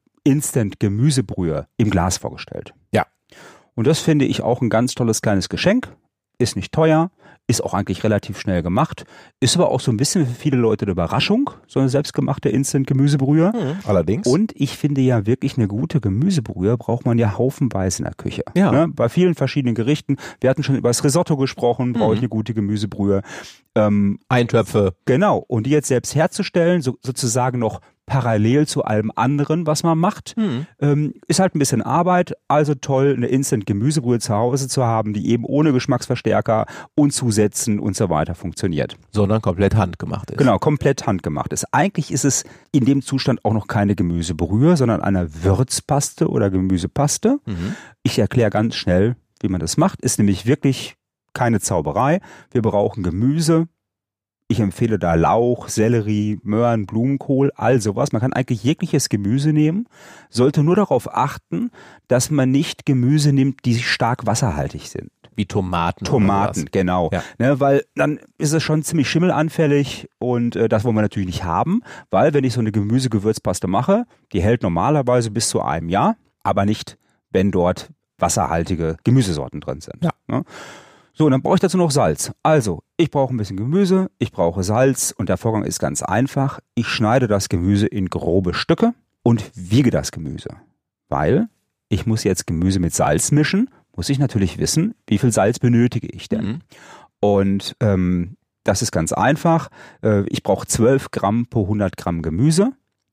Instant-Gemüsebrühe im Glas vorgestellt. Ja. Und das finde ich auch ein ganz tolles kleines Geschenk. ist nicht teuer, ist auch eigentlich relativ schnell gemacht, ist aber auch so ein bisschen für viele Leute eine Überraschung, so eine selbstgemachte Instant-Gemüsebrühe. Mhm, allerdings. Und ich finde ja wirklich eine gute Gemüsebrühe braucht man ja haufenweise in der Küche. Ja. Ne? Bei vielen verschiedenen Gerichten. Wir hatten schon über das Risotto gesprochen, brauche Mhm. ich eine gute Gemüsebrühe. Ähm, Eintöpfe. genau. Und die jetzt selbst herzustellen, so, sozusagen noch parallel zu allem anderen, was man macht, Mhm. ähm, ist halt ein bisschen Arbeit. Also toll, eine Instant-Gemüsebrühe zu Hause zu haben, die eben ohne Geschmacksverstärker und Zusätzen und so weiter funktioniert. Sondern komplett handgemacht ist. Genau, komplett handgemacht ist. Eigentlich ist es in dem Zustand auch noch keine Gemüsebrühe, sondern eine Würzpaste oder Gemüsepaste. Mhm. Ich erkläre ganz schnell, wie man das macht. Ist nämlich wirklich keine Zauberei. Wir brauchen Gemüse. Ich empfehle da Lauch, Sellerie, Möhren, Blumenkohl, all sowas. Man kann eigentlich jegliches Gemüse nehmen, sollte nur darauf achten, dass man nicht Gemüse nimmt, die stark wasserhaltig sind. Wie Tomaten. Tomaten, oder genau. Ja. Ne, weil dann ist es schon ziemlich schimmelanfällig und äh, das wollen wir natürlich nicht haben, weil wenn ich so eine Gemüsegewürzpaste mache, die hält normalerweise bis zu einem Jahr, aber nicht, wenn dort wasserhaltige Gemüsesorten drin sind. Ja. Ne? So, und dann brauche ich dazu noch Salz. Also, ich brauche ein bisschen Gemüse, ich brauche Salz und der Vorgang ist ganz einfach. Ich schneide das Gemüse in grobe Stücke und wiege das Gemüse. Weil ich muss jetzt Gemüse mit Salz mischen, muss ich natürlich wissen, wie viel Salz benötige ich denn. Mhm. Und ähm, das ist ganz einfach. Äh, ich brauche zwölf Gramm pro hundert Gramm Gemüse.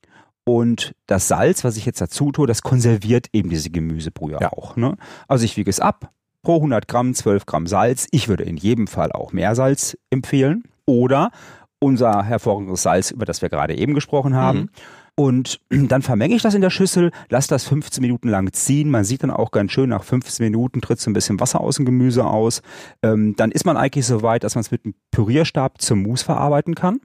Und das Salz, was ich jetzt dazu tue, das konserviert eben diese Gemüsebrühe Ja. auch. Ne? Also ich wiege es ab. Pro hundert Gramm zwölf Gramm Salz. Ich würde in jedem Fall auch Meersalz empfehlen. Oder unser hervorragendes Salz, über das wir gerade eben gesprochen haben. Mhm. Und dann vermenge ich das in der Schüssel, lasse das fünfzehn Minuten lang ziehen. Man sieht dann auch ganz schön, nach fünfzehn Minuten tritt so ein bisschen Wasser aus dem Gemüse aus. Ähm, dann ist man eigentlich so weit, dass man es mit einem Pürierstab zum Mousse verarbeiten kann.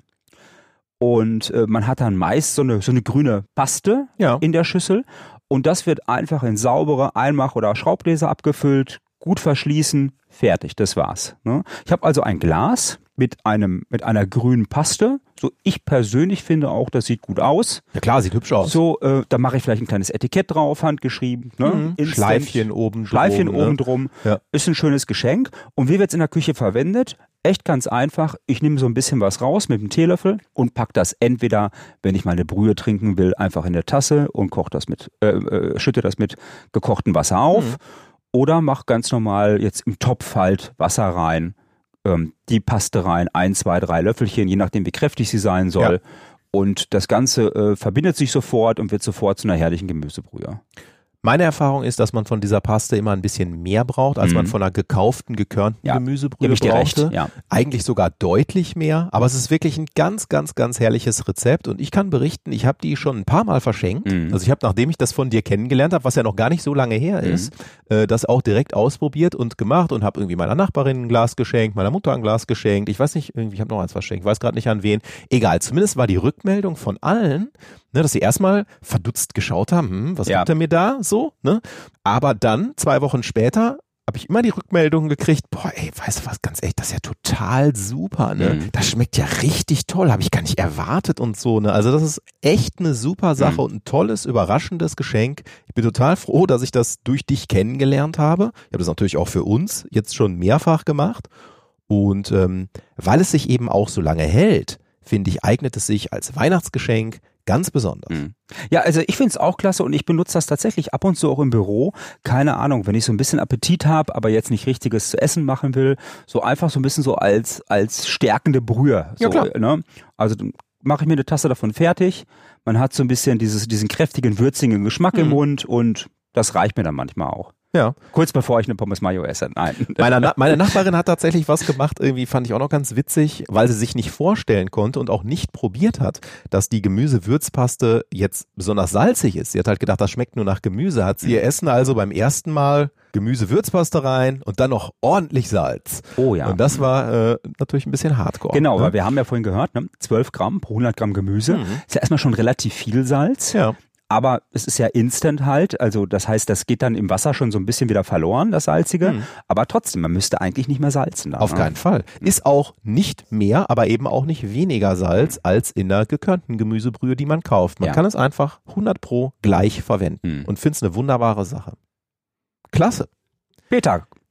Und äh, man hat dann meist so eine, so eine grüne Paste Ja. in der Schüssel. Und das wird einfach in saubere Einmach- oder Schraubgläser abgefüllt, gut verschließen, fertig, das war's. Ne? Ich habe also ein Glas mit einem mit einer grünen Paste. So, ich persönlich finde auch, das sieht gut aus. Ja klar, sieht hübsch aus. So, äh, da mache ich vielleicht ein kleines Etikett drauf, handgeschrieben. Ne? Mhm. Instant. Schleifchen oben Schleifchen drum, oben ne? drum. Ja. Ist ein schönes Geschenk. Und wie wird es in der Küche verwendet? Echt ganz einfach. Ich nehme so ein bisschen was raus mit dem Teelöffel und pack das entweder, wenn ich mal eine Brühe trinken will, einfach in der Tasse und koche das mit, äh, äh, schütte das mit gekochtem Wasser auf. Mhm. Oder mach ganz normal jetzt im Topf halt Wasser rein, ähm, die Paste rein, ein, zwei, drei Löffelchen, je nachdem wie kräftig sie sein soll. Ja. Und das Ganze äh, verbindet sich sofort und wird sofort zu einer herrlichen Gemüsebrühe. Meine Erfahrung ist, dass man von dieser Paste immer ein bisschen mehr braucht, als Mhm. man von einer gekauften, gekörnten Ja, Gemüsebrühe gebe ich dir brauchte. recht, ja. Eigentlich sogar deutlich mehr, aber es ist wirklich ein ganz, ganz, ganz herrliches Rezept und ich kann berichten, ich habe die schon ein paar Mal verschenkt. Mhm. Also ich habe, nachdem ich das von dir kennengelernt habe, was ja noch gar nicht so lange her Mhm. ist, äh, das auch direkt ausprobiert und gemacht und habe irgendwie meiner Nachbarin ein Glas geschenkt, meiner Mutter ein Glas geschenkt. Ich weiß nicht, irgendwie, ich habe noch eins verschenkt, weiß gerade nicht an wen. Egal, zumindest war die Rückmeldung von allen, ne, dass sie erstmal verdutzt geschaut haben, hm, was Ja. gibt er mir da so, ne? Aber dann, zwei Wochen später, habe ich immer die Rückmeldung gekriegt, boah, ey, weißt du was, ganz echt, das ist ja total super, ne? Mhm. Das schmeckt ja richtig toll, habe ich gar nicht erwartet und so, ne? Also das ist echt eine super Sache Mhm. und ein tolles, überraschendes Geschenk. Ich bin total froh, dass ich das durch dich kennengelernt habe. Ich habe das natürlich auch für uns jetzt schon mehrfach gemacht und ähm, weil es sich eben auch so lange hält, finde ich, eignet es sich als Weihnachtsgeschenk ganz besonders. Mhm. Ja, also ich finde es auch klasse und ich benutze das tatsächlich ab und zu auch im Büro. Keine Ahnung, wenn ich so ein bisschen Appetit habe, aber jetzt nicht richtiges zu essen machen will, so einfach so ein bisschen so als als stärkende Brühe. So, Ja, klar. Ne? Also dann mache ich mir eine Tasse davon fertig. Man hat so ein bisschen dieses diesen kräftigen, würzigen Geschmack im Mhm. Mund und das reicht mir dann manchmal auch. Ja. Kurz bevor ich eine Pommes Mayo esse. Nein. Meine, Na meine Nachbarin hat tatsächlich was gemacht, irgendwie fand ich auch noch ganz witzig, weil sie sich nicht vorstellen konnte und auch nicht probiert hat, dass die Gemüsewürzpaste jetzt besonders salzig ist. Sie hat halt gedacht, das schmeckt nur nach Gemüse. Hat sie ihr Essen also beim ersten Mal Gemüsewürzpaste rein und dann noch ordentlich Salz. Oh ja. Und das war äh, natürlich ein bisschen hardcore. Genau, ne? weil wir haben ja vorhin gehört, ne? zwölf Gramm pro hundert Gramm Gemüse. Mhm. Ist ja erstmal schon relativ viel Salz. Ja. Aber es ist ja instant halt, also das heißt, das geht dann im Wasser schon so ein bisschen wieder verloren, das Salzige. Mhm. Aber trotzdem, man müsste eigentlich nicht mehr salzen. Dann, Auf ne? keinen Fall. Ist auch nicht mehr, aber eben auch nicht weniger Salz als in der gekörnten Gemüsebrühe, die man kauft. Man Ja. kann es einfach hundert pro gleich verwenden Mhm. und finde es eine wunderbare Sache. Klasse. Peter,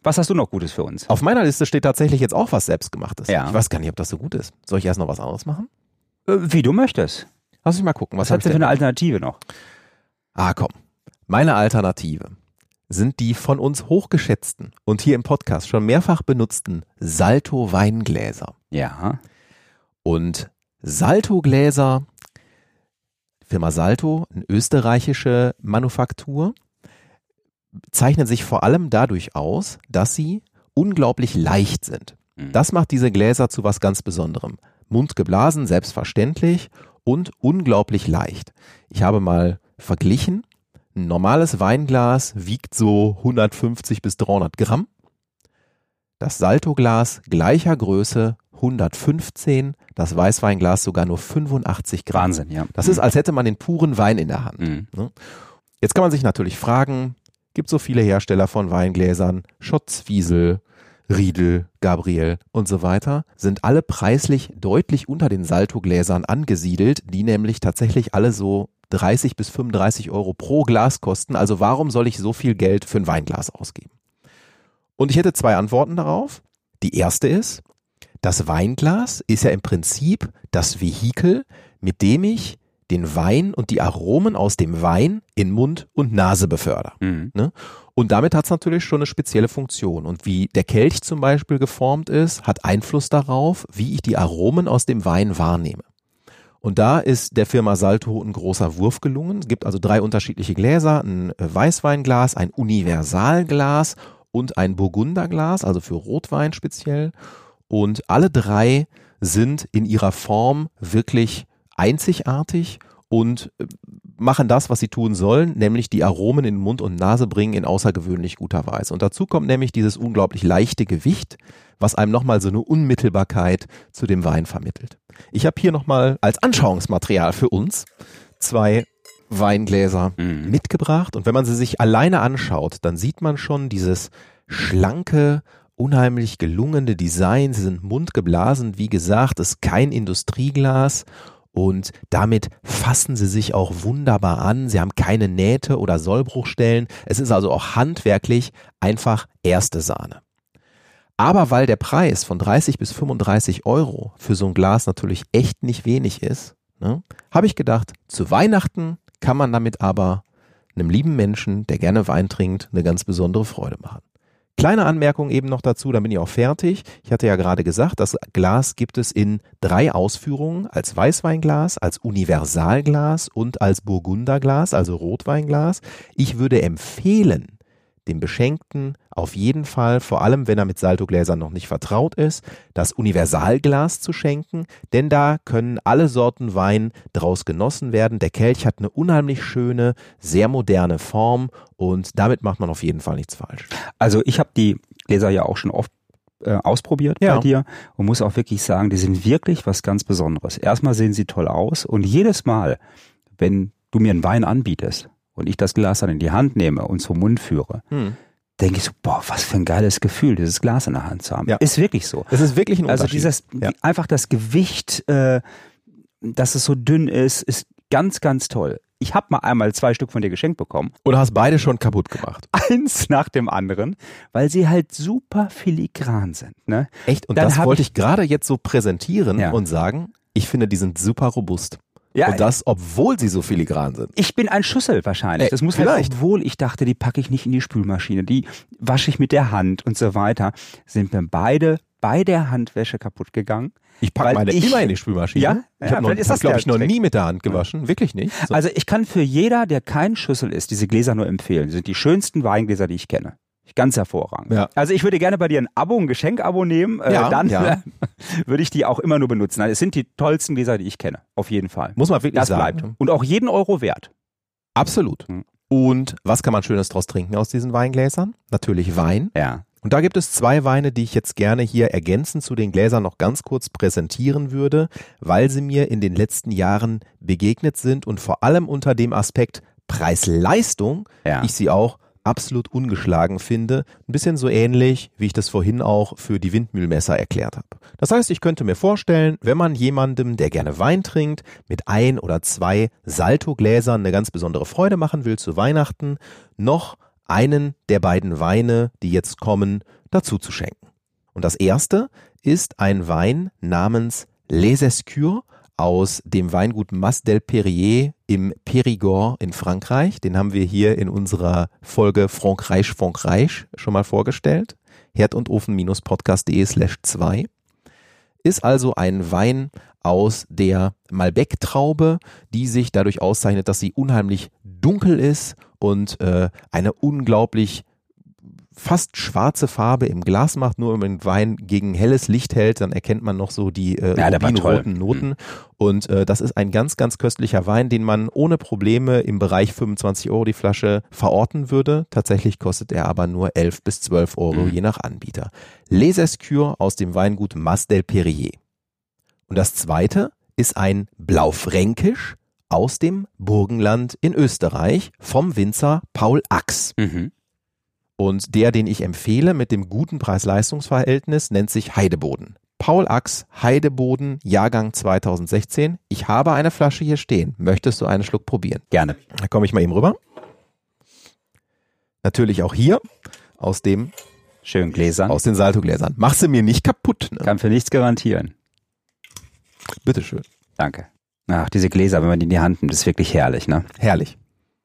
Was hast du noch Gutes für uns? Auf meiner Liste steht tatsächlich jetzt auch was Selbstgemachtes. Ja. Ich weiß gar nicht, ob das so gut ist. Soll ich erst noch was anderes machen? Äh, wie du möchtest. Lass mich mal gucken. Was, Was hab hat ich denn für denn? eine Alternative noch? Ah, komm. Meine Alternative sind die von uns hochgeschätzten und hier im Podcast schon mehrfach benutzten Salto-Weingläser. Ja. Und Salto-Gläser, Firma Salto, eine österreichische Manufaktur, zeichnen sich vor allem dadurch aus, dass sie unglaublich leicht sind. Mhm. Das macht diese Gläser zu was ganz Besonderem. Mundgeblasen, selbstverständlich und unglaublich leicht. Ich habe mal verglichen, ein normales Weinglas wiegt so hundertfünfzig bis dreihundert Gramm. Das Salto-Glas gleicher Größe hundertfünfzehn, das Weißweinglas sogar nur fünfundachtzig Gramm. Wahnsinn, ja. Das ist, als hätte man den puren Wein in der Hand. Mhm. Ne? Jetzt kann man sich natürlich fragen, gibt so viele Hersteller von Weingläsern, Schott, Zwiesel, Riedel, Gabriel und so weiter, sind alle preislich deutlich unter den Salto-Gläsern angesiedelt, die nämlich tatsächlich alle so dreißig bis fünfunddreißig Euro pro Glas kosten. Also warum soll ich so viel Geld für ein Weinglas ausgeben? Und ich hätte zwei Antworten darauf. Die erste ist, das Weinglas ist ja im Prinzip das Vehikel, mit dem ich den Wein und die Aromen aus dem Wein in Mund und Nase befördere. Mhm. Ne? Und damit hat es natürlich schon eine spezielle Funktion. Und wie der Kelch zum Beispiel geformt ist, hat Einfluss darauf, wie ich die Aromen aus dem Wein wahrnehme. Und da ist der Firma Salto ein großer Wurf gelungen. Es gibt also drei unterschiedliche Gläser, ein Weißweinglas, ein Universalglas und ein Burgunderglas, also für Rotwein speziell. Und alle drei sind in ihrer Form wirklich einzigartig und machen das, was sie tun sollen, nämlich die Aromen in Mund und Nase bringen in außergewöhnlich guter Weise. Und dazu kommt nämlich dieses unglaublich leichte Gewicht, was einem nochmal so eine Unmittelbarkeit zu dem Wein vermittelt. Ich habe hier nochmal als Anschauungsmaterial für uns zwei Weingläser Mhm. mitgebracht. Und wenn man sie sich alleine anschaut, dann sieht man schon dieses schlanke, unheimlich gelungene Design. Sie sind mundgeblasen, wie gesagt, ist kein Industrieglas. Und damit fassen sie sich auch wunderbar an. Sie haben keine Nähte oder Sollbruchstellen. Es ist also auch handwerklich einfach erste Sahne. Aber weil der Preis von dreißig bis fünfunddreißig Euro für so ein Glas natürlich echt nicht wenig ist, ne, habe ich gedacht, zu Weihnachten kann man damit aber einem lieben Menschen, der gerne Wein trinkt, eine ganz besondere Freude machen. Kleine Anmerkung eben noch dazu, dann bin ich auch fertig. Ich hatte ja gerade gesagt, das Glas gibt es in drei Ausführungen, als Weißweinglas, als Universalglas und als Burgunderglas, also Rotweinglas. Ich würde empfehlen, dem Beschenkten auf jeden Fall, vor allem wenn er mit Saltogläsern noch nicht vertraut ist, das Universalglas zu schenken, denn da können alle Sorten Wein draus genossen werden. Der Kelch hat eine unheimlich schöne, sehr moderne Form und damit macht man auf jeden Fall nichts falsch. Also ich habe die Gläser ja auch schon oft äh, ausprobiert Ja. bei dir und muss auch wirklich sagen, die sind wirklich was ganz Besonderes. Erstmal sehen sie toll aus und jedes Mal, wenn du mir einen Wein anbietest und ich das Glas dann in die Hand nehme und zum Mund führe, hm. denke ich so, boah, was für ein geiles Gefühl, dieses Glas in der Hand zu haben. Ja. Ist wirklich so. Es ist wirklich ein Also Unterschied. dieses, Ja. einfach das Gewicht, äh, dass es so dünn ist, ist ganz, ganz toll. Ich habe mal einmal zwei Stück von dir geschenkt bekommen. Oder hast beide schon kaputt gemacht? Eins nach dem anderen, weil sie halt super filigran sind. Ne? Echt? Und Dann das hab wollte ich gerade jetzt so präsentieren Ja. und sagen, ich finde, die sind super robust. Ja, Und das, obwohl sie so filigran sind. ich bin ein Schüssel wahrscheinlich. Äh, Das muss vielleicht. halt, obwohl ich dachte, die packe ich nicht in die Spülmaschine, die wasche ich mit der Hand und so weiter, sind mir beide bei der Handwäsche kaputt gegangen. Ich packe Weil meine ich- immer in die Spülmaschine. Ja? Ich Ja, habe, vielleicht ist das glaube der ich, noch Trick. nie mit der Hand gewaschen. Wirklich nicht. So. Also ich kann für jeder, der kein Schüssel ist, diese Gläser nur empfehlen. Die sind die schönsten Weingläser, die ich kenne. Ganz hervorragend. Ja. Also ich würde gerne bei dir ein Abo, ein Geschenkabo nehmen. Äh, Ja, dann ja. würde ich die auch immer nur benutzen. Also es sind die tollsten Gläser, die ich kenne. Auf jeden Fall. Muss man wirklich Das sagen. bleibt. Und auch jeden Euro wert. Absolut. Hm. Und was kann man Schönes draus trinken aus diesen Weingläsern? Natürlich Wein. Ja. Und da gibt es zwei Weine, die ich jetzt gerne hier ergänzend zu den Gläsern noch ganz kurz präsentieren würde, weil sie mir in den letzten Jahren begegnet sind und vor allem unter dem Aspekt Preis-Leistung Ja. ich sie auch absolut ungeschlagen finde. Ein bisschen so ähnlich, wie ich das vorhin auch für die Windmühlmesser erklärt habe. Das heißt, ich könnte mir vorstellen, wenn man jemandem, der gerne Wein trinkt, mit ein oder zwei Salto-Gläsern eine ganz besondere Freude machen will zu Weihnachten, noch einen der beiden Weine, die jetzt kommen, dazu zu schenken. Und das erste ist ein Wein namens Les Escures aus dem Weingut Mas del Perrier im Périgord in Frankreich. Den haben wir hier in unserer Folge Frankreich, Frankreich schon mal vorgestellt. herd und ofen-podcast.de slash zwei. Ist also ein Wein aus der Malbec-Traube, die sich dadurch auszeichnet, dass sie unheimlich dunkel ist und äh, eine unglaublich fast schwarze Farbe im Glas macht. Nur wenn man den Wein gegen helles Licht hält, dann erkennt man noch so die äh, ja, rubinroten Noten. Mhm. Und äh, das ist ein ganz, ganz köstlicher Wein, den man ohne Probleme im Bereich fünfundzwanzig Euro die Flasche verorten würde. Tatsächlich kostet er aber nur elf bis zwölf Euro, mhm. je nach Anbieter. Les Escures aus dem Weingut Mas del Perrier. Und das zweite ist ein Blaufränkisch aus dem Burgenland in Österreich vom Winzer Paul Ax. Mhm. Und der, den ich empfehle mit dem guten Preis-Leistungs-Verhältnis, nennt sich Heideboden. Paul Ax, Heideboden, Jahrgang zweitausendsechzehn. Ich habe eine Flasche hier stehen. Möchtest du einen Schluck probieren? Gerne. Da komme ich mal eben rüber. Natürlich auch hier aus dem schönen Gläsern. Aus den Salto-Gläsern. Mach sie mir nicht kaputt. Ne? Kann für nichts garantieren. Bitteschön. Danke. Ach, diese Gläser, wenn man die in die Hand nimmt, ist wirklich herrlich, ne? Herrlich.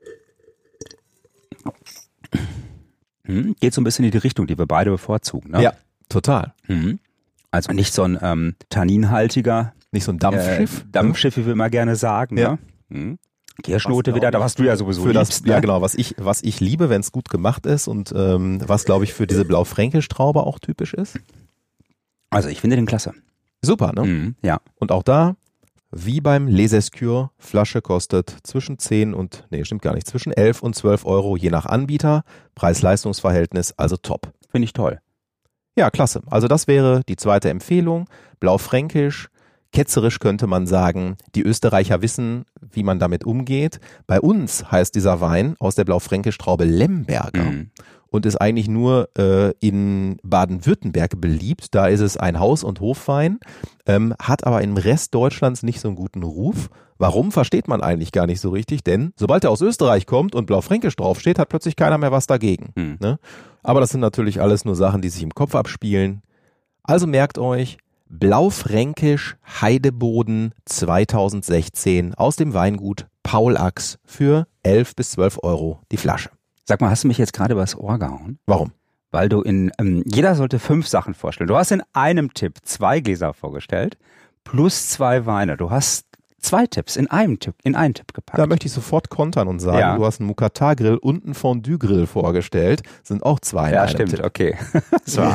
Hm, geht so ein bisschen in die Richtung, die wir beide bevorzugen, ne? Ja, total. Hm. Also nicht so ein ähm, tanninhaltiger Nicht so ein Dampfschiff. Äh, Dampfschiff, wie wir immer gerne sagen, ja. ne? Hm. Kirschnote wieder, da was du ja sowieso für liebst, das, ne? Ja genau, was ich, was ich liebe, wenn es gut gemacht ist und ähm, was, glaube ich, für diese Blaufränkisch-Traube auch typisch ist. Also ich finde den klasse. Super, ne? Mhm, ja. Und auch da, wie beim Les Escures, Flasche kostet zwischen zehn und, nee, stimmt gar nicht, zwischen elf und zwölf Euro, je nach Anbieter. Preis-Leistungs-Verhältnis, also top. Finde ich toll. Ja, klasse. Also das wäre die zweite Empfehlung. Blaufränkisch. Ketzerisch könnte man sagen, die Österreicher wissen, wie man damit umgeht. Bei uns heißt dieser Wein aus der Blaufränkisch-Traube Lemberger Mhm. und ist eigentlich nur äh, in Baden-Württemberg beliebt. Da ist es ein Haus- und Hofwein, ähm, hat aber im Rest Deutschlands nicht so einen guten Ruf. Warum, versteht man eigentlich gar nicht so richtig, denn sobald er aus Österreich kommt und Blaufränkisch draufsteht, hat plötzlich keiner mehr was dagegen. Mhm. Ne? Aber das sind natürlich alles nur Sachen, die sich im Kopf abspielen. Also merkt euch, Blaufränkisch Heideboden zweitausendsechzehn aus dem Weingut Paul Ax für elf bis zwölf Euro die Flasche. Sag mal, hast du mich jetzt gerade übers Ohr gehauen? Warum? Weil du in, ähm, jeder sollte fünf Sachen vorstellen. Du hast in einem Tipp zwei Gläser vorgestellt, plus zwei Weine. Du hast zwei Tipps in einem Tipp, in einen Tipp gepackt. Da möchte ich sofort kontern und sagen, Ja. du hast einen Moukata-Grill und einen Fondue-Grill vorgestellt. Sind auch zwei in Ja, einem stimmt, Tipp. okay. Das war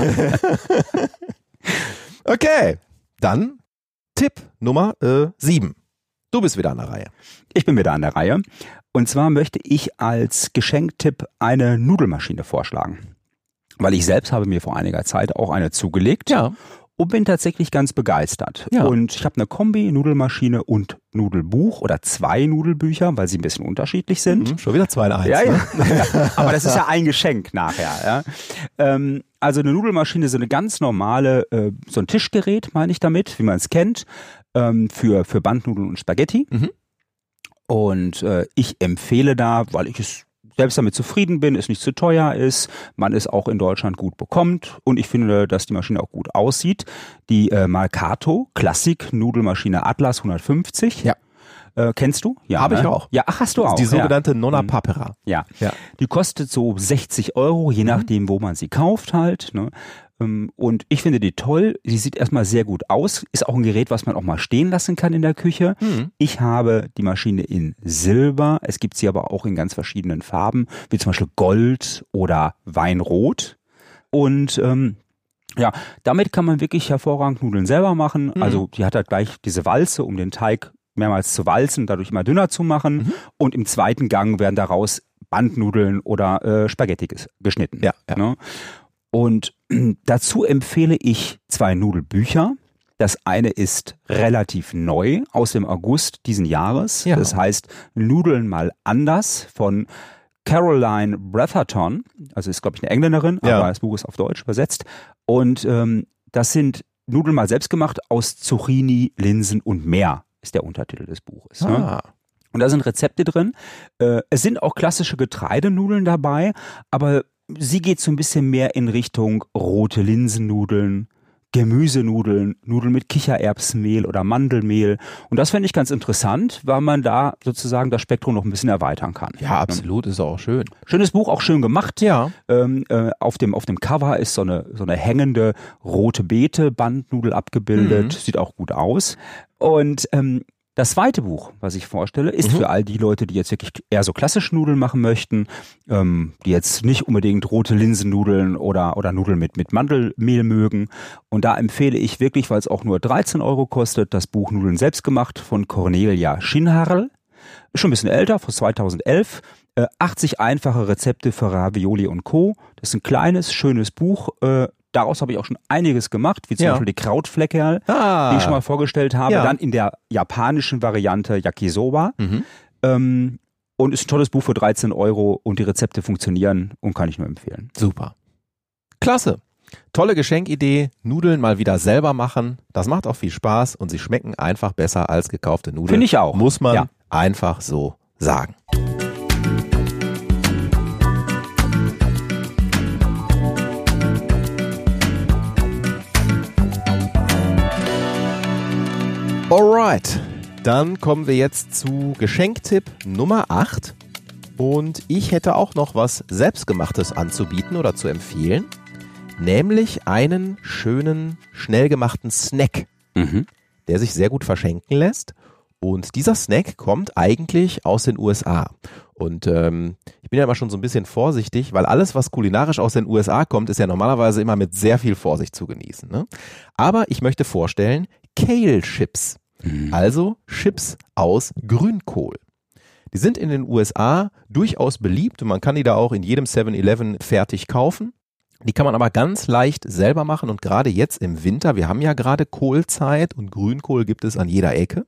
Okay, dann Tipp Nummer äh, sieben. Du bist wieder an der Reihe. Ich bin wieder an der Reihe. Und zwar möchte ich als Geschenktipp eine Nudelmaschine vorschlagen. Weil ich selbst habe mir vor einiger Zeit auch eine zugelegt. Ja. Und bin tatsächlich ganz begeistert. Ja. Und ich habe eine Kombi, Nudelmaschine und Nudelbuch oder zwei Nudelbücher, weil sie ein bisschen unterschiedlich sind. Mhm, schon wieder zwei in eins. Ja, ne? ja. Aber das ist ja ein Geschenk nachher. Ja. Ähm, also eine Nudelmaschine ist so eine ganz normale, äh, so ein Tischgerät, meine ich damit, wie man es kennt, ähm, für, für Bandnudeln und Spaghetti. Mhm. Und äh, ich empfehle da, weil ich es selbst damit zufrieden bin, es nicht zu teuer ist, man es auch in Deutschland gut bekommt und ich finde, dass die Maschine auch gut aussieht. Die äh, Marcato Klassik Nudelmaschine Atlas hundertfünfzig. Ja. Äh, kennst du? Ja, Habe ich ne? auch. Ja, ach, hast du auch. Die sogenannte ja. Nonna Mhm. Papera. Ja. Ja. Die kostet so sechzig Euro, je Mhm. nachdem, wo man sie kauft halt. Ne? Und ich finde die toll. Sie sieht erstmal sehr gut aus. Ist auch ein Gerät, was man auch mal stehen lassen kann in der Küche. Mhm. Ich habe die Maschine in Silber. Es gibt sie aber auch in ganz verschiedenen Farben, wie zum Beispiel Gold oder Weinrot. Und ähm, ja, damit kann man wirklich hervorragend Nudeln selber machen. Mhm. Also die hat halt gleich diese Walze, um den Teig mehrmals zu walzen, dadurch immer dünner zu machen. Mhm. Und im zweiten Gang werden daraus Bandnudeln oder äh, Spaghetti ges- geschnitten. Ja, ja. Ne? Und dazu empfehle ich zwei Nudelbücher. Das eine ist relativ neu, aus dem August diesen Jahres. Ja. Das heißt Nudeln mal anders von Caroline Bretherton. Also ist, glaube ich, eine Engländerin, Ja. aber das Buch ist auf Deutsch übersetzt. Und ähm, das sind Nudeln mal selbst gemacht aus Zucchini, Linsen und mehr, ist der Untertitel des Buches. Ne? Ah. Und da sind Rezepte drin. Äh, es sind auch klassische Getreidenudeln dabei, aber sie geht so ein bisschen mehr in Richtung rote Linsennudeln, Gemüsenudeln, Nudeln mit Kichererbsenmehl oder Mandelmehl. Und das fände ich ganz interessant, weil man da sozusagen das Spektrum noch ein bisschen erweitern kann. Ja, absolut, ist auch schön. Schönes Buch, auch schön gemacht. Ja. Ähm, äh, auf dem, auf dem Cover ist so eine, so eine hängende rote Beete Bandnudel abgebildet. Mhm. Sieht auch gut aus. Und ähm, das zweite Buch, was ich vorstelle, ist Mhm. für all die Leute, die jetzt wirklich eher so klassische Nudeln machen möchten, ähm, die jetzt nicht unbedingt rote Linsennudeln oder, oder Nudeln mit, mit Mandelmehl mögen. Und da empfehle ich wirklich, weil es auch nur dreizehn Euro kostet, das Buch Nudeln selbst gemacht von Cornelia Schinharl. Ist schon ein bisschen älter, von zweitausendelf. Äh, achtzig einfache Rezepte für Ravioli und Co. Das ist ein kleines, schönes Buch. Äh, Daraus habe ich auch schon einiges gemacht, wie zum Ja. Beispiel die Krautfleckerl, Ah. die ich schon mal vorgestellt habe. Ja. Dann in der japanischen Variante Yakisoba. Mhm. Ähm, und ist ein tolles Buch für dreizehn Euro und die Rezepte funktionieren und kann ich nur empfehlen. Super. Klasse. Tolle Geschenkidee. Nudeln mal wieder selber machen. Das macht auch viel Spaß und sie schmecken einfach besser als gekaufte Nudeln. Finde ich auch. Muss man Ja. einfach so sagen. Alright, dann kommen wir jetzt zu Geschenktipp Nummer acht. Und ich hätte auch noch was Selbstgemachtes anzubieten oder zu empfehlen. Nämlich einen schönen, schnell gemachten Snack, Mhm. der sich sehr gut verschenken lässt. Und dieser Snack kommt eigentlich aus den U S A. Und ähm, ich bin ja immer schon so ein bisschen vorsichtig, weil alles, was kulinarisch aus den U S A kommt, ist ja normalerweise immer mit sehr viel Vorsicht zu genießen. Ne? Aber ich möchte vorstellen, Kale Chips. Also Chips aus Grünkohl. Die sind in den U S A durchaus beliebt und man kann die da auch in jedem seven eleven fertig kaufen. Die kann man aber ganz leicht selber machen und gerade jetzt im Winter, wir haben ja gerade Kohlzeit und Grünkohl gibt es an jeder Ecke.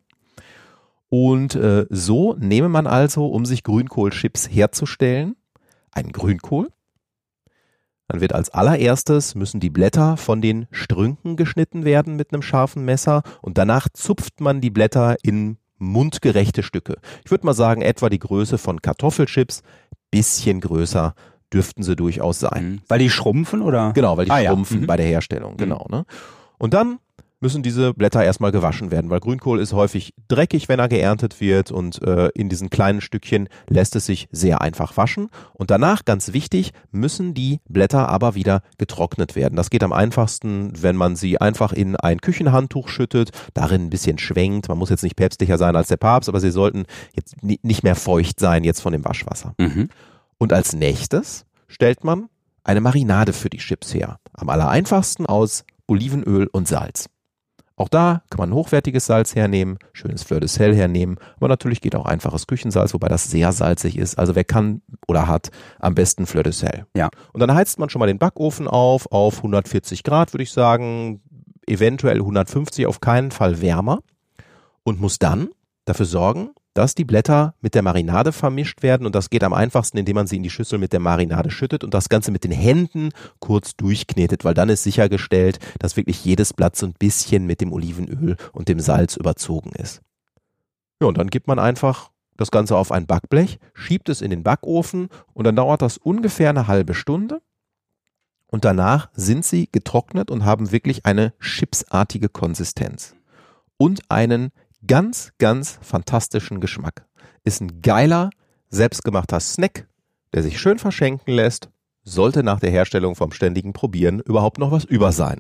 Und äh, so nehme man also, um sich Grünkohlchips herzustellen, einen Grünkohl. Dann wird als allererstes müssen die Blätter von den Strünken geschnitten werden mit einem scharfen Messer und danach zupft man die Blätter in mundgerechte Stücke. Ich würde mal sagen, etwa die Größe von Kartoffelchips, bisschen größer dürften sie durchaus sein. Mhm. Weil die schrumpfen oder? Genau, weil die Ah, ja. schrumpfen Mhm. bei der Herstellung, genau. Ne? Und dann müssen diese Blätter erstmal gewaschen werden, weil Grünkohl ist häufig dreckig, wenn er geerntet wird und äh, in diesen kleinen Stückchen lässt es sich sehr einfach waschen. Und danach, ganz wichtig, müssen die Blätter aber wieder getrocknet werden. Das geht am einfachsten, wenn man sie einfach in ein Küchenhandtuch schüttet, darin ein bisschen schwenkt. Man muss jetzt nicht päpstlicher sein als der Papst, aber sie sollten jetzt ni- nicht mehr feucht sein jetzt von dem Waschwasser. Mhm. Und als nächstes stellt man eine Marinade für die Chips her. Am allereinfachsten aus Olivenöl und Salz. Auch da kann man hochwertiges Salz hernehmen, schönes Fleur de Sel hernehmen, aber natürlich geht auch einfaches Küchensalz, wobei das sehr salzig ist. Also wer kann oder hat, am besten Fleur de Sel. Ja. Und dann heizt man schon mal den Backofen auf, auf hundertvierzig Grad, würde ich sagen, eventuell hundertfünfzig, auf keinen Fall wärmer und muss dann dafür sorgen, dass die Blätter mit der Marinade vermischt werden und das geht am einfachsten, indem man sie in die Schüssel mit der Marinade schüttet und das Ganze mit den Händen kurz durchknetet, weil dann ist sichergestellt, dass wirklich jedes Blatt so ein bisschen mit dem Olivenöl und dem Salz überzogen ist. Ja, und dann gibt man einfach das Ganze auf ein Backblech, schiebt es in den Backofen und dann dauert das ungefähr eine halbe Stunde und danach sind sie getrocknet und haben wirklich eine chipsartige Konsistenz und einen ganz, ganz fantastischen Geschmack. Ist ein geiler, selbstgemachter Snack, der sich schön verschenken lässt, sollte nach der Herstellung vom ständigen Probieren überhaupt noch was über sein.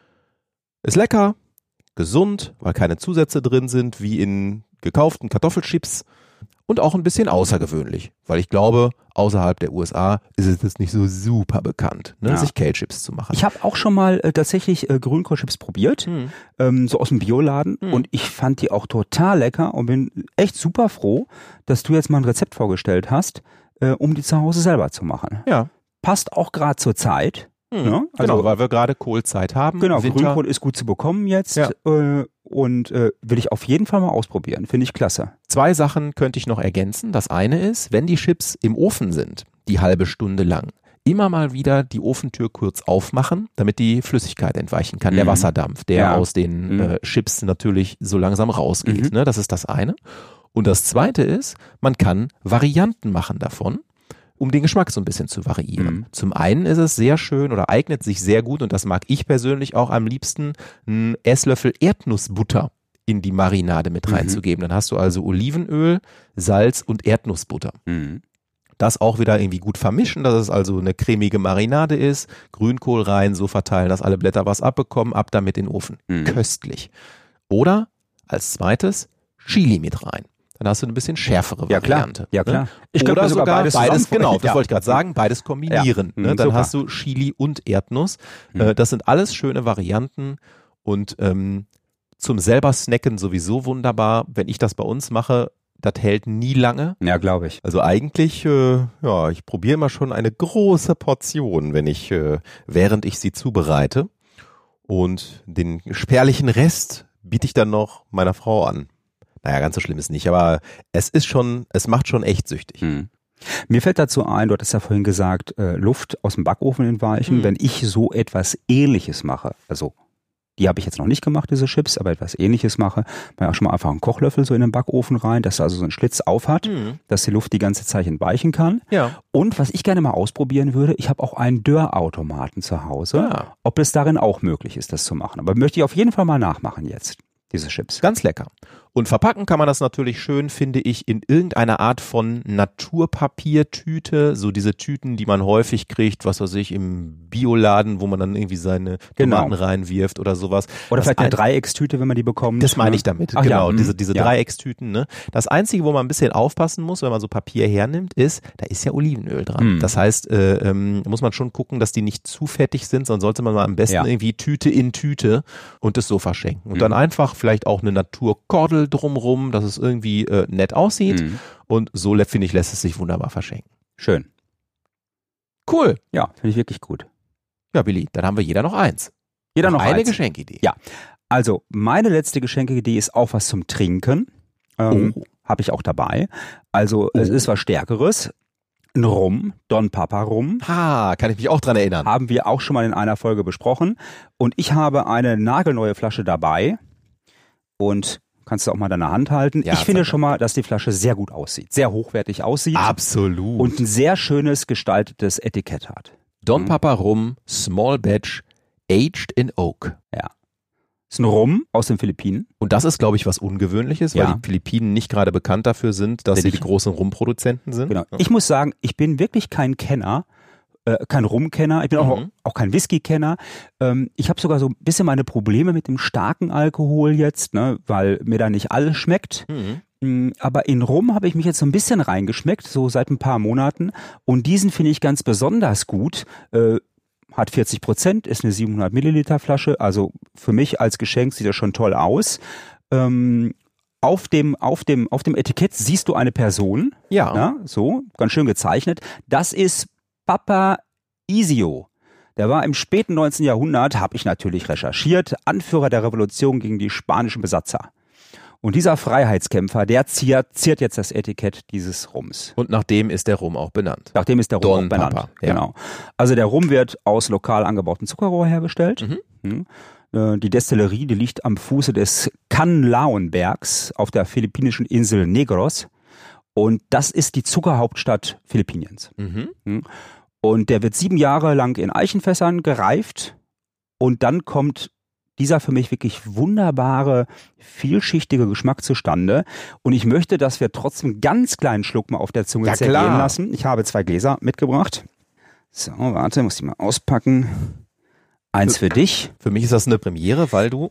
Ist lecker, gesund, weil keine Zusätze drin sind, wie in gekauften Kartoffelchips und auch ein bisschen außergewöhnlich, weil ich glaube, außerhalb der U S A ist es jetzt nicht so super bekannt, ne, Ja. sich Kale-Chips zu machen. Ich habe auch schon mal äh, tatsächlich äh, Grünkohlchips probiert, Hm. ähm, so aus dem Bioladen Mhm. und ich fand die auch total lecker und bin echt super froh, dass du jetzt mal ein Rezept vorgestellt hast, äh, um die zu Hause selber zu machen. Ja. Passt auch gerade zur Zeit. Hm. Ja, also- genau, weil wir gerade Kohlzeit haben. Genau, Winter. Grünkohl ist gut zu bekommen jetzt Ja. äh, und äh, will ich auf jeden Fall mal ausprobieren. Finde ich klasse. Zwei Sachen könnte ich noch ergänzen. Das eine ist, wenn die Chips im Ofen sind, die halbe Stunde lang, immer mal wieder die Ofentür kurz aufmachen, damit die Flüssigkeit entweichen kann, der Mhm. Wasserdampf, der Ja. aus den Mhm. äh, Chips natürlich so langsam rausgeht. Mhm. Ne? Das ist das eine. Und das Zweite ist, man kann Varianten machen davon, um den Geschmack so ein bisschen zu variieren. Mhm. Zum einen ist es sehr schön oder eignet sich sehr gut, und das mag ich persönlich auch am liebsten, einen Esslöffel Erdnussbutter in die Marinade mit reinzugeben. Dann hast du also Olivenöl, Salz und Erdnussbutter. Mhm. Das auch wieder irgendwie gut vermischen, dass es also eine cremige Marinade ist, Grünkohl rein, so verteilen, dass alle Blätter was abbekommen, ab damit in den Ofen. Mhm. Köstlich. Oder als zweites Chili mit rein. Dann hast du ein bisschen schärfere Ja, klar. Variante. Ja, klar. Ne? Ich könnte Oder mir sogar sogar beides beides, zusammen- genau, das Ja. wollte ich gerade sagen, beides kombinieren. Ja. Ne? Mhm, Dann super. hast du Chili und Erdnuss. Mhm. Äh, das sind alles schöne Varianten und ähm, zum selber snacken sowieso wunderbar. Wenn ich das bei uns mache, das hält nie lange. Ja, glaube ich. Also eigentlich, äh, ja, ich probiere immer schon eine große Portion, wenn ich, äh, während ich sie zubereite. Und den spärlichen Rest biete ich dann noch meiner Frau an. Naja, ganz so schlimm ist nicht, aber es ist schon, es macht schon echt süchtig. Mhm. Mir fällt dazu ein, du hattest ja vorhin gesagt, äh, Luft aus dem Backofen entweichen. Mhm. Wenn ich so etwas Ähnliches mache, also die habe ich jetzt noch nicht gemacht, diese Chips, aber etwas Ähnliches mache, mal auch schon mal einfach einen Kochlöffel so in den Backofen rein, dass er also so einen Schlitz auf hat, Mhm. dass die Luft die ganze Zeit entweichen kann. Ja. Und was ich gerne mal ausprobieren würde, ich habe auch einen Dörrautomaten zu Hause, Ja. ob es darin auch möglich ist, das zu machen. Aber möchte ich auf jeden Fall mal nachmachen jetzt, diese Chips. Ganz lecker. Und verpacken kann man das natürlich schön, finde ich, in irgendeiner Art von Naturpapiertüte, so diese Tüten, die man häufig kriegt, was weiß ich, im Bioladen, wo man dann irgendwie seine Genau. Tomaten reinwirft oder sowas. Oder Das vielleicht eine ein- Dreieckstüte, wenn man die bekommt. Das meine ich damit, Ach genau, ja, diese, mhm. diese Ja. Dreieckstüten. Ne? Das Einzige, wo man ein bisschen aufpassen muss, wenn man so Papier hernimmt, ist, da ist ja Olivenöl dran. Mhm. Das heißt, äh, ähm, muss man schon gucken, dass die nicht zu fettig sind, sondern sollte man mal am besten Ja. irgendwie Tüte in Tüte und das so verschenken. Und Mhm. dann einfach vielleicht auch eine Naturkordel drumrum, dass es irgendwie äh, nett aussieht. Mhm. Und so, lä- finde ich, lässt es sich wunderbar verschenken. Schön. Cool. Ja, finde ich wirklich gut. Ja, Billy, dann haben wir jeder noch eins. Jeder noch eine eins. Geschenkidee. Ja. Also, meine letzte Geschenkidee ist auch was zum Trinken. Ähm, Oh. Habe ich auch dabei. Also, es Oh. ist was Stärkeres. Ein Rum, Don Papa Rum. Ha, kann ich mich auch dran erinnern. Haben wir auch schon mal in einer Folge besprochen. Und ich habe eine nagelneue Flasche dabei. Und kannst du auch mal in deiner Hand halten. Ja, ich finde zeig mal. schon mal, dass die Flasche sehr gut aussieht. Sehr hochwertig aussieht. Absolut. Und ein sehr schönes gestaltetes Etikett hat. Don Mhm. Papa Rum, Small Batch, Aged in Oak. Ja. Ist ein Rum aus den Philippinen. Und das ist, glaube ich, was Ungewöhnliches, weil Ja. die Philippinen nicht gerade bekannt dafür sind, dass Bin sie die ich- großen Rumproduzenten sind. Genau. Ich muss sagen, ich bin wirklich kein Kenner, äh, kein Rumkenner. Ich bin auch, Mhm. auch kein Whisky-Kenner. Ähm, ich habe sogar so ein bisschen meine Probleme mit dem starken Alkohol jetzt, ne, weil mir da nicht alles schmeckt. Mhm. Mm, Aber in Rum habe ich mich jetzt so ein bisschen reingeschmeckt, so seit ein paar Monaten. Und diesen finde ich ganz besonders gut. Äh, hat vierzig Prozent, ist eine siebenhundert Milliliter Flasche. Also für mich als Geschenk sieht das schon toll aus. Ähm, auf dem, auf dem, auf dem Etikett siehst du eine Person. Ja. Ja, so, ganz schön gezeichnet. Das ist Papa Isio. Der war im späten neunzehnten Jahrhundert, habe ich natürlich recherchiert, Anführer der Revolution gegen die spanischen Besatzer. Und dieser Freiheitskämpfer, der ziert, ziert jetzt das Etikett dieses Rums. Und nach dem ist der Rum auch benannt. Nachdem ist der Rum Don auch benannt. Papa, ja. Genau. Also der Rum wird aus lokal angebautem Zuckerrohr hergestellt. Mhm. Äh, Die Destillerie, die liegt am Fuße des Canlaonbergs auf der philippinischen Insel Negros. Und das ist die Zuckerhauptstadt Philippiniens. Mhm. Und der wird sieben Jahre lang in Eichenfässern gereift. Und dann kommt dieser für mich wirklich wunderbare, vielschichtige Geschmack zustande. Und ich möchte, dass wir trotzdem einen ganz kleinen Schluck mal auf der Zunge Ja, zergehen klar. lassen. Ich habe zwei Gläser mitgebracht. So, warte, muss ich mal auspacken. Eins für dich. Für mich ist das eine Premiere, weil du,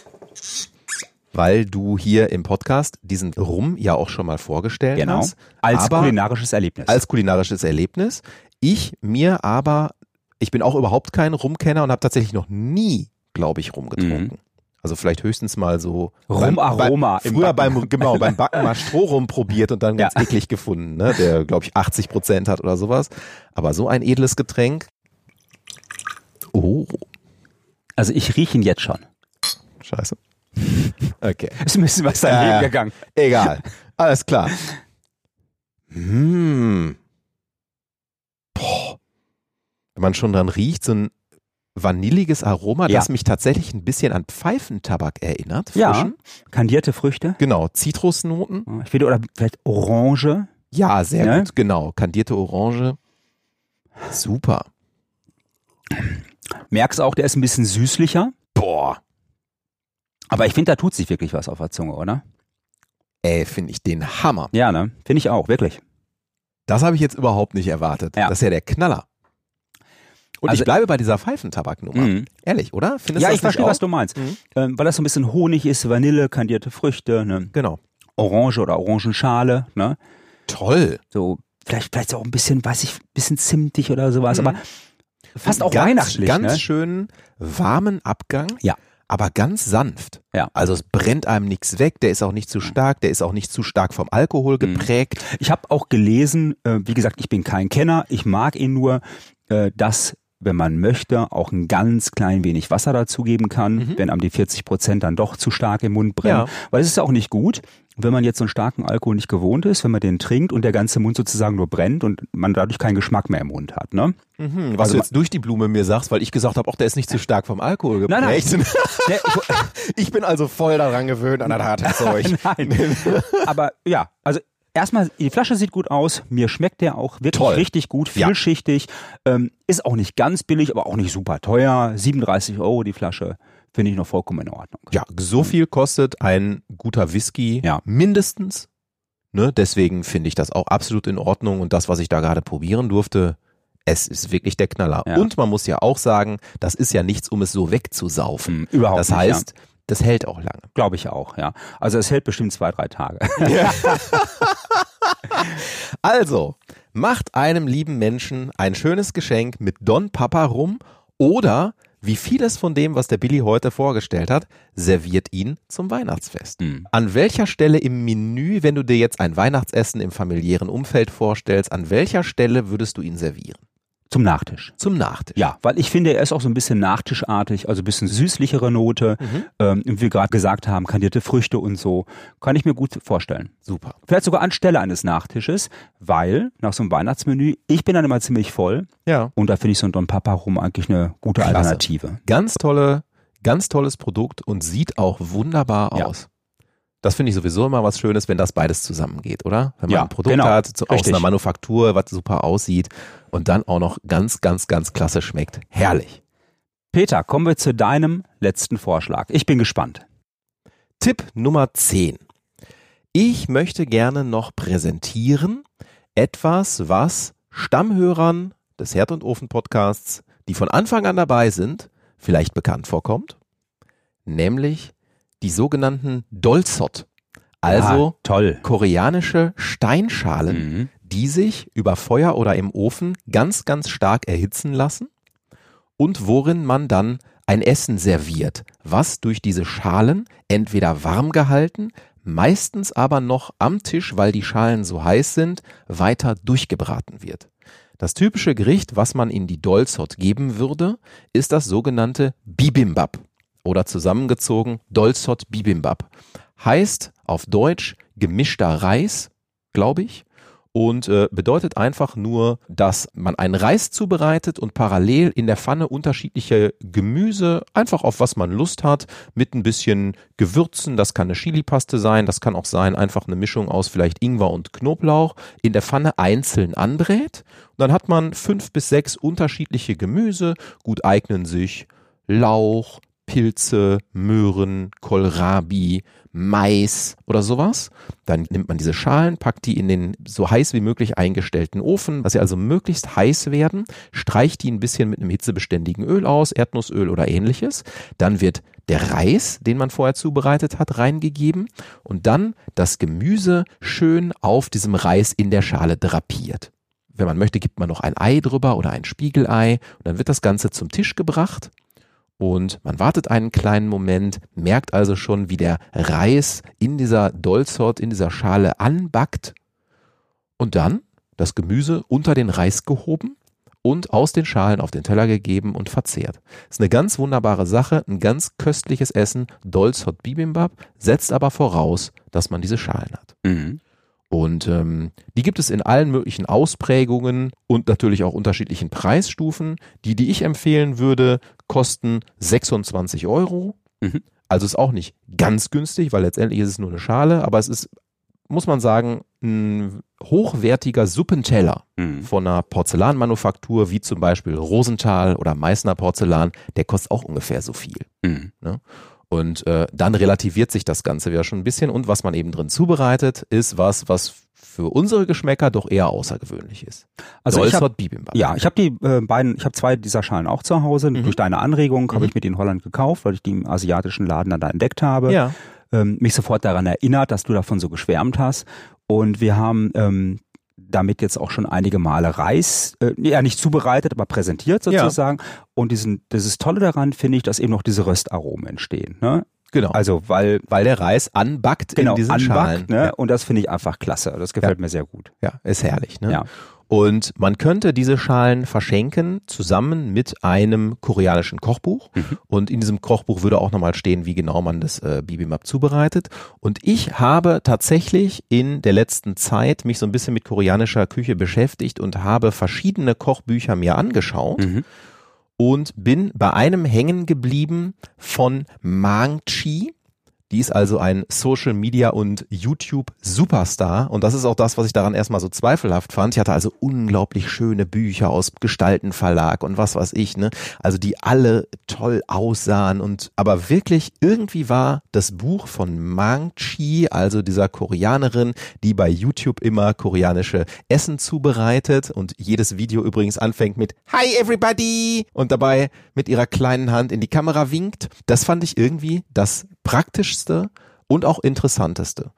weil du hier im Podcast diesen Rum ja auch schon mal vorgestellt Genau. hast. Als aber kulinarisches Erlebnis. als kulinarisches Erlebnis. Ich mir aber, ich bin auch überhaupt kein Rumkenner und habe tatsächlich noch nie, glaube ich, Rum getrunken. Also vielleicht höchstens mal so Rumaroma beim, im früher Backen. beim genau beim Backen mal Strohrum probiert und dann ganz Ja. eklig gefunden, ne? Der glaube ich achtzig Prozent hat oder sowas. Aber so ein edles Getränk. Oh, Also ich rieche ihn jetzt schon. scheiße. Okay, Ist ein bisschen was daneben Ja. gegangen. egal, alles klar. Hm. Boah. Wenn man schon dran riecht, so ein vanilliges Aroma, Ja. das mich tatsächlich ein bisschen an Pfeifentabak erinnert. Ja, Frischen. kandierte Früchte. Genau, Zitrusnoten. Ich finde, oder vielleicht Orange. Ja, sehr Ne? gut, genau. Kandierte Orange. Super. Merkst auch, der ist ein bisschen süßlicher. Boah. Aber ich finde, da tut sich wirklich was auf der Zunge, oder? Ey, finde ich den Hammer. Ja, ne? Finde ich auch, wirklich. Das habe ich jetzt überhaupt nicht erwartet. Ja. Das ist ja der Knaller. Und Also- ich bleibe bei dieser Pfeifentabaknummer. Mhm. Ehrlich, oder? Findest Ja, du ich das nicht verstehe, auch? was du meinst. Mhm. Ähm, weil das so ein bisschen Honig ist, Vanille, kandierte Früchte, ne? Genau. Orange oder Orangenschale, ne? Toll. So, vielleicht, vielleicht auch ein bisschen, weiß ich, ein bisschen zimtig oder sowas, Mhm. aber fast auch ganz, weihnachtlich, Ganz ne? schönen warmen Abgang. Ja. Aber ganz sanft. Ja. Also es brennt einem nichts weg, der ist auch nicht zu stark, der ist auch nicht zu stark vom Alkohol geprägt. Ich habe auch gelesen, äh, wie gesagt, ich bin kein Kenner, ich mag ihn nur, äh, dass, wenn man möchte, auch ein ganz klein wenig Wasser dazugeben kann, Mhm. wenn einem die vierzig Prozent dann doch zu stark im Mund brennen. Ja. Weil es ist ja auch nicht gut, wenn man jetzt so einen starken Alkohol nicht gewohnt ist, wenn man den trinkt und der ganze Mund sozusagen nur brennt und man dadurch keinen Geschmack mehr im Mund hat. Ne? Mhm, was Also du jetzt durch die Blume mir sagst, weil ich gesagt habe, ach, der ist nicht zu stark vom Alkohol Nein, nein. geprägt. Ne, ich, Ich bin also voll daran gewöhnt an das harte Zeug. Nein. Aber ja, also erstmal, die Flasche sieht gut aus, mir schmeckt der auch wirklich Toll. richtig gut, Ja. vielschichtig, ähm, ist auch nicht ganz billig, aber auch nicht super teuer, siebenunddreißig Euro die Flasche, finde ich noch vollkommen in Ordnung. Ja, so viel kostet ein guter Whisky Ja. mindestens. Ne, deswegen finde ich das auch absolut in Ordnung und das, was ich da gerade probieren durfte, es ist wirklich der Knaller. Ja. Und man muss ja auch sagen, das ist ja nichts, um es so wegzusaufen. Hm, überhaupt Das nicht, heißt, das hält auch lange. Glaube ich auch, ja. Also es hält bestimmt zwei, drei Tage. Also, macht einem lieben Menschen ein schönes Geschenk mit Don Papa Rum oder, wie vieles von dem, was der Billy heute vorgestellt hat, serviert ihn zum Weihnachtsfest. Hm. An welcher Stelle im Menü, wenn du dir jetzt ein Weihnachtsessen im familiären Umfeld vorstellst, an welcher Stelle würdest du ihn servieren? Zum Nachtisch. Zum Nachtisch. Ja, weil ich finde, er ist auch so ein bisschen nachtischartig, also ein bisschen süßlichere Note. Mhm. Ähm, wie wir gerade gesagt haben, kandierte Früchte und so. Kann ich mir gut vorstellen. Super. Vielleicht sogar anstelle eines Nachtisches, weil nach so einem Weihnachtsmenü, ich bin dann immer ziemlich voll Ja. und da finde ich so ein Don Papa Rum eigentlich eine gute Klasse. Alternative. Ganz tolle, ganz tolles Produkt und sieht auch wunderbar Ja. aus. Das finde ich sowieso immer was Schönes, wenn das beides zusammengeht, oder? Wenn man Ja, ein Produkt genau. hat, so aus Richtig. einer Manufaktur, was super aussieht und dann auch noch ganz, ganz, ganz klasse schmeckt. Herrlich. Peter, kommen wir zu deinem letzten Vorschlag. Ich bin gespannt. Tipp Nummer zehn. Ich möchte gerne noch präsentieren etwas, was Stammhörern des Herd und Ofen Podcasts, die von Anfang an dabei sind, vielleicht bekannt vorkommt, nämlich die sogenannten Dolzot, also ah, toll. koreanische Steinschalen, Mhm. die sich über Feuer oder im Ofen ganz, ganz stark erhitzen lassen und worin man dann ein Essen serviert, was durch diese Schalen entweder warm gehalten, meistens aber noch am Tisch, weil die Schalen so heiß sind, weiter durchgebraten wird. Das typische Gericht, was man in die Dolzot geben würde, ist das sogenannte Bibimbap oder zusammengezogen Dolzot Bibimbap. Heißt auf Deutsch gemischter Reis, glaube ich, und äh, bedeutet einfach nur, dass man einen Reis zubereitet und parallel in der Pfanne unterschiedliche Gemüse, einfach auf was man Lust hat, mit ein bisschen Gewürzen, das kann eine Chilipaste sein, das kann auch sein, einfach eine Mischung aus vielleicht Ingwer und Knoblauch, in der Pfanne einzeln anbrät. Und dann hat man fünf bis sechs unterschiedliche Gemüse, gut eignen sich Lauch, Pilze, Möhren, Kohlrabi, Mais oder sowas. Dann nimmt man diese Schalen, packt die in den so heiß wie möglich eingestellten Ofen, dass sie also möglichst heiß werden, streicht die ein bisschen mit einem hitzebeständigen Öl aus, Erdnussöl oder ähnliches. Dann wird der Reis, den man vorher zubereitet hat, reingegeben und dann das Gemüse schön auf diesem Reis in der Schale drapiert. Wenn man möchte, gibt man noch ein Ei drüber oder ein Spiegelei und dann wird das Ganze zum Tisch gebracht. Und man wartet einen kleinen Moment, merkt also schon, wie der Reis in dieser Dolzot, in dieser Schale anbackt und dann das Gemüse unter den Reis gehoben und aus den Schalen auf den Teller gegeben und verzehrt. Das ist eine ganz wunderbare Sache, ein ganz köstliches Essen, Dolzot Bibimbap, setzt aber voraus, dass man diese Schalen hat. Mhm. Und ähm, die gibt es in allen möglichen Ausprägungen und natürlich auch unterschiedlichen Preisstufen. Die, die ich empfehlen würde, kosten sechsundzwanzig Euro. Mhm. Also ist auch nicht ganz günstig, weil letztendlich ist es nur eine Schale, aber es ist, muss man sagen, ein hochwertiger Suppenteller Mhm. von einer Porzellanmanufaktur, wie zum Beispiel Rosenthal oder Meißner Porzellan, der kostet auch ungefähr so viel. Mhm. Ne? Und äh, dann relativiert sich das Ganze wieder schon ein bisschen. Und was man eben drin zubereitet, ist was, was für unsere Geschmäcker doch eher außergewöhnlich ist. Also ich hab, Dolzot Bibimbap. ja, ich habe die äh, beiden, ich habe zwei dieser Schalen auch zu Hause. Mhm. Durch deine Anregung Mhm. habe ich mir die in Holland gekauft, weil ich die im asiatischen Laden dann da entdeckt habe. Ja. Ähm, mich sofort daran erinnert, dass du davon so geschwärmt hast. Und wir haben ähm, damit jetzt auch schon einige Male Reis, äh, ja nicht zubereitet, aber präsentiert sozusagen. Und diesen, das ist Tolle daran, finde ich, dass eben noch diese Röstaromen entstehen. Ne? Genau. Also weil Weil der Reis anbackt genau in diesen anbackt, Schalen. ne? Ja. Und das finde ich einfach klasse. Das gefällt Ja. mir sehr gut. Ja, ist herrlich. Ne? Ja. Und man könnte diese Schalen verschenken zusammen mit einem koreanischen Kochbuch. Mhm. Und in diesem Kochbuch würde auch nochmal stehen, wie genau man das äh, Bibimbap zubereitet. Und ich habe tatsächlich in der letzten Zeit mich so ein bisschen mit koreanischer Küche beschäftigt und habe verschiedene Kochbücher mir angeschaut. Mhm. Und bin bei einem hängen geblieben von Mang Chi. Die ist also ein Social Media und YouTube Superstar und das ist auch das, was ich daran erstmal so zweifelhaft fand. Ich hatte also unglaublich schöne Bücher aus Gestaltenverlag und was weiß ich, ne? Also die alle toll aussahen und aber wirklich irgendwie war das Buch von Mang Chi, also dieser Koreanerin, die bei YouTube immer koreanische Essen zubereitet und jedes Video übrigens anfängt mit Hi everybody und dabei mit ihrer kleinen Hand in die Kamera winkt. Das fand ich irgendwie das praktischste und auch interessanteste.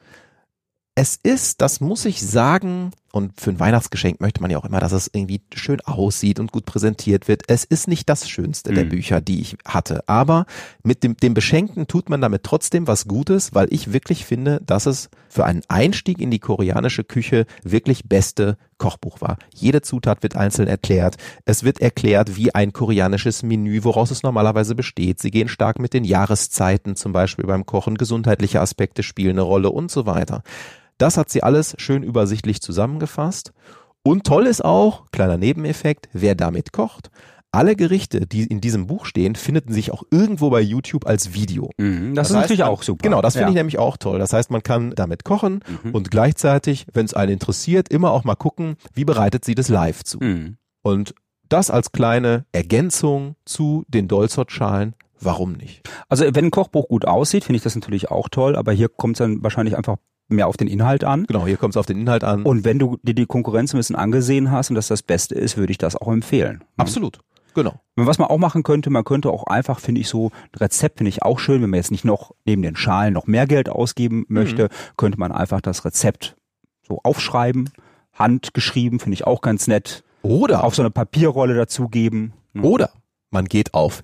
Es ist, das muss ich sagen, und für ein Weihnachtsgeschenk möchte man ja auch immer, dass es irgendwie schön aussieht und gut präsentiert wird. Es ist nicht das Schönste der Mhm. Bücher, die ich hatte, aber mit dem, dem Beschenkten tut man damit trotzdem was Gutes, weil ich wirklich finde, dass es für einen Einstieg in die koreanische Küche wirklich beste Kochbuch war. Jede Zutat wird einzeln erklärt. Es wird erklärt, wie ein koreanisches Menü, woraus es normalerweise besteht. Sie gehen stark mit den Jahreszeiten, zum Beispiel beim Kochen. Gesundheitliche Aspekte spielen eine Rolle und so weiter. Das hat sie alles schön übersichtlich zusammengefasst. Und toll ist auch, kleiner Nebeneffekt, wer damit kocht. Alle Gerichte, die in diesem Buch stehen, finden sich auch irgendwo bei YouTube als Video. Mhm, das, Das ist heißt, natürlich man, auch super. Genau, das finde ja. ich nämlich auch toll. Das heißt, man kann damit kochen Mhm. und gleichzeitig, wenn es einen interessiert, immer auch mal gucken, wie bereitet sie das live zu. Mhm. Und das als kleine Ergänzung zu den Dolzot-Schalen, warum nicht? Also wenn ein Kochbuch gut aussieht, finde ich das natürlich auch toll, aber hier kommt es dann wahrscheinlich einfach mehr auf den Inhalt an. Genau, hier kommt es auf den Inhalt an. Und wenn du dir die Konkurrenz ein bisschen angesehen hast und das das Beste ist, würde ich das auch empfehlen. Absolut, genau. Und was man auch machen könnte, man könnte auch einfach, finde ich so, ein Rezept finde ich auch schön, wenn man jetzt nicht noch neben den Schalen noch mehr Geld ausgeben möchte, Mhm. könnte man einfach das Rezept so aufschreiben, handgeschrieben, finde ich auch ganz nett, Oder, auf so eine Papierrolle dazugeben. oder man geht auf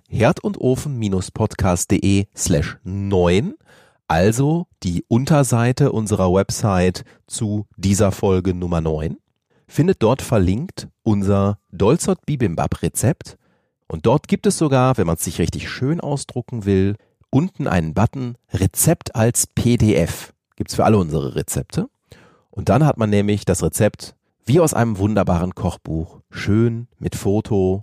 herd-und-ofen-podcast.de slash neun, also die Unterseite unserer Website zu dieser Folge Nummer neun, findet dort verlinkt unser Dolzot Bibimbap Rezept und dort gibt es sogar, wenn man es sich richtig schön ausdrucken will, unten einen Button Rezept als P D F. Gibt's für alle unsere Rezepte. Und dann hat man nämlich das Rezept wie aus einem wunderbaren Kochbuch, schön mit Foto,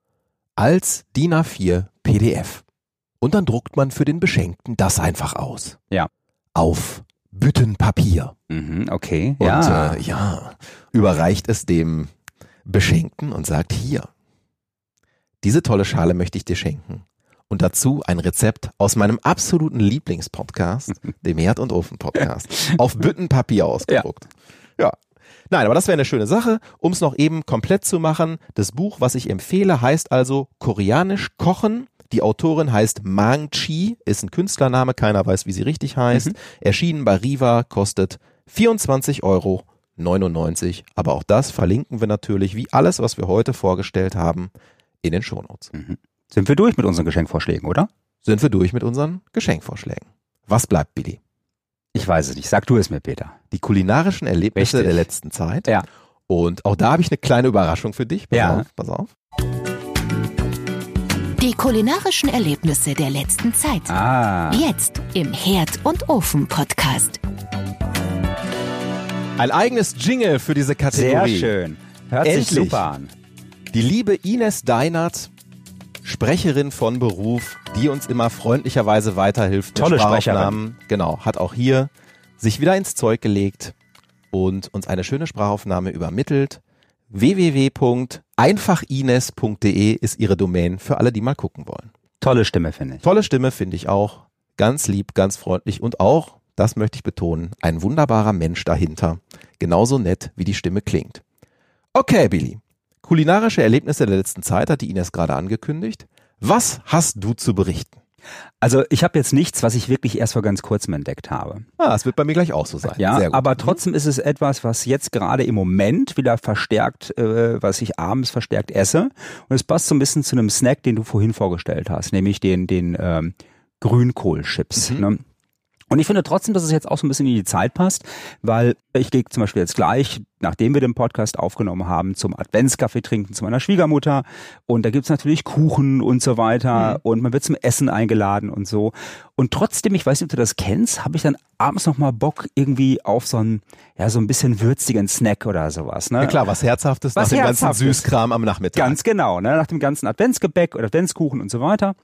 als D I N A vier P D F. Und dann druckt man für den Beschenkten das einfach aus. Ja. Auf Büttenpapier. Mhm, okay. Und ja. äh, ja, überreicht es dem Beschenkten und sagt, hier, diese tolle Schale möchte ich dir schenken. Und dazu ein Rezept aus meinem absoluten Lieblingspodcast, dem Herd- und Ofen-Podcast, auf Büttenpapier ausgedruckt. Ja. Nein, aber das wäre eine schöne Sache. Um es noch eben komplett zu machen, das Buch, was ich empfehle, heißt also Koreanisch kochen. Die Autorin heißt Mang Chi, ist ein Künstlername, keiner weiß, wie sie richtig heißt. Mhm. Erschienen bei Riva, kostet vierundzwanzig Euro neunundneunzig. Aber auch das verlinken wir natürlich, wie alles, was wir heute vorgestellt haben, in den Shownotes. Mhm. Sind wir durch mit unseren Geschenkvorschlägen, oder? Sind wir durch mit unseren Geschenkvorschlägen. Was bleibt, Billy? Ich weiß es nicht. Sag du es mir, Peter. Die kulinarischen Erlebnisse Richtig. der letzten Zeit. Ja. Und auch da habe ich eine kleine Überraschung für dich. Pass Ja. auf, pass auf. Die kulinarischen Erlebnisse der letzten Zeit. Ah. Jetzt im Herd- und Ofen-Podcast. Ein eigenes Jingle für diese Kategorie. Sehr schön. Hört sich Endlich. super an. Die liebe Ines Deinert, Sprecherin von Beruf, die uns immer freundlicherweise weiterhilft. Tolle mit Sprachaufnahmen. Sprecherin. Genau, hat auch hier sich wieder ins Zeug gelegt und uns eine schöne Sprachaufnahme übermittelt. w w w punkt einfach ines punkt d e ist ihre Domain für alle, die mal gucken wollen. Tolle Stimme, finde ich. Tolle Stimme, finde ich auch. Ganz lieb, ganz freundlich und auch, das möchte ich betonen, ein wunderbarer Mensch dahinter. Genauso nett, wie die Stimme klingt. Okay, Billy. Kulinarische Erlebnisse der letzten Zeit hat die Ines gerade angekündigt. Was hast du zu berichten? Also ich habe jetzt nichts, was ich wirklich erst vor ganz kurzem entdeckt habe. Ah, es wird bei mir gleich auch so sein. Ja, Sehr gut. aber trotzdem ist es etwas, was jetzt gerade im Moment wieder verstärkt, äh, was ich abends verstärkt esse. Und es passt so ein bisschen zu einem Snack, den du vorhin vorgestellt hast, nämlich den, den ähm, Grünkohlchips. Mhm. Ne? Und ich finde trotzdem, dass es jetzt auch so ein bisschen in die Zeit passt, weil ich gehe zum Beispiel jetzt gleich, nachdem wir den Podcast aufgenommen haben, zum Adventskaffee trinken zu meiner Schwiegermutter und da gibt's natürlich Kuchen und so weiter mhm. und man wird zum Essen eingeladen und so. Und trotzdem, ich weiß nicht, ob du das kennst, habe ich dann abends nochmal Bock irgendwie auf so einen, ja, so ein bisschen würzigen Snack oder sowas. Ne? Ja klar, was Herzhaftes Was nach dem Herzhaftes. ganzen Süßkram am Nachmittag. Ganz genau, ne? Nach dem ganzen Adventsgebäck oder Adventskuchen und so weiter.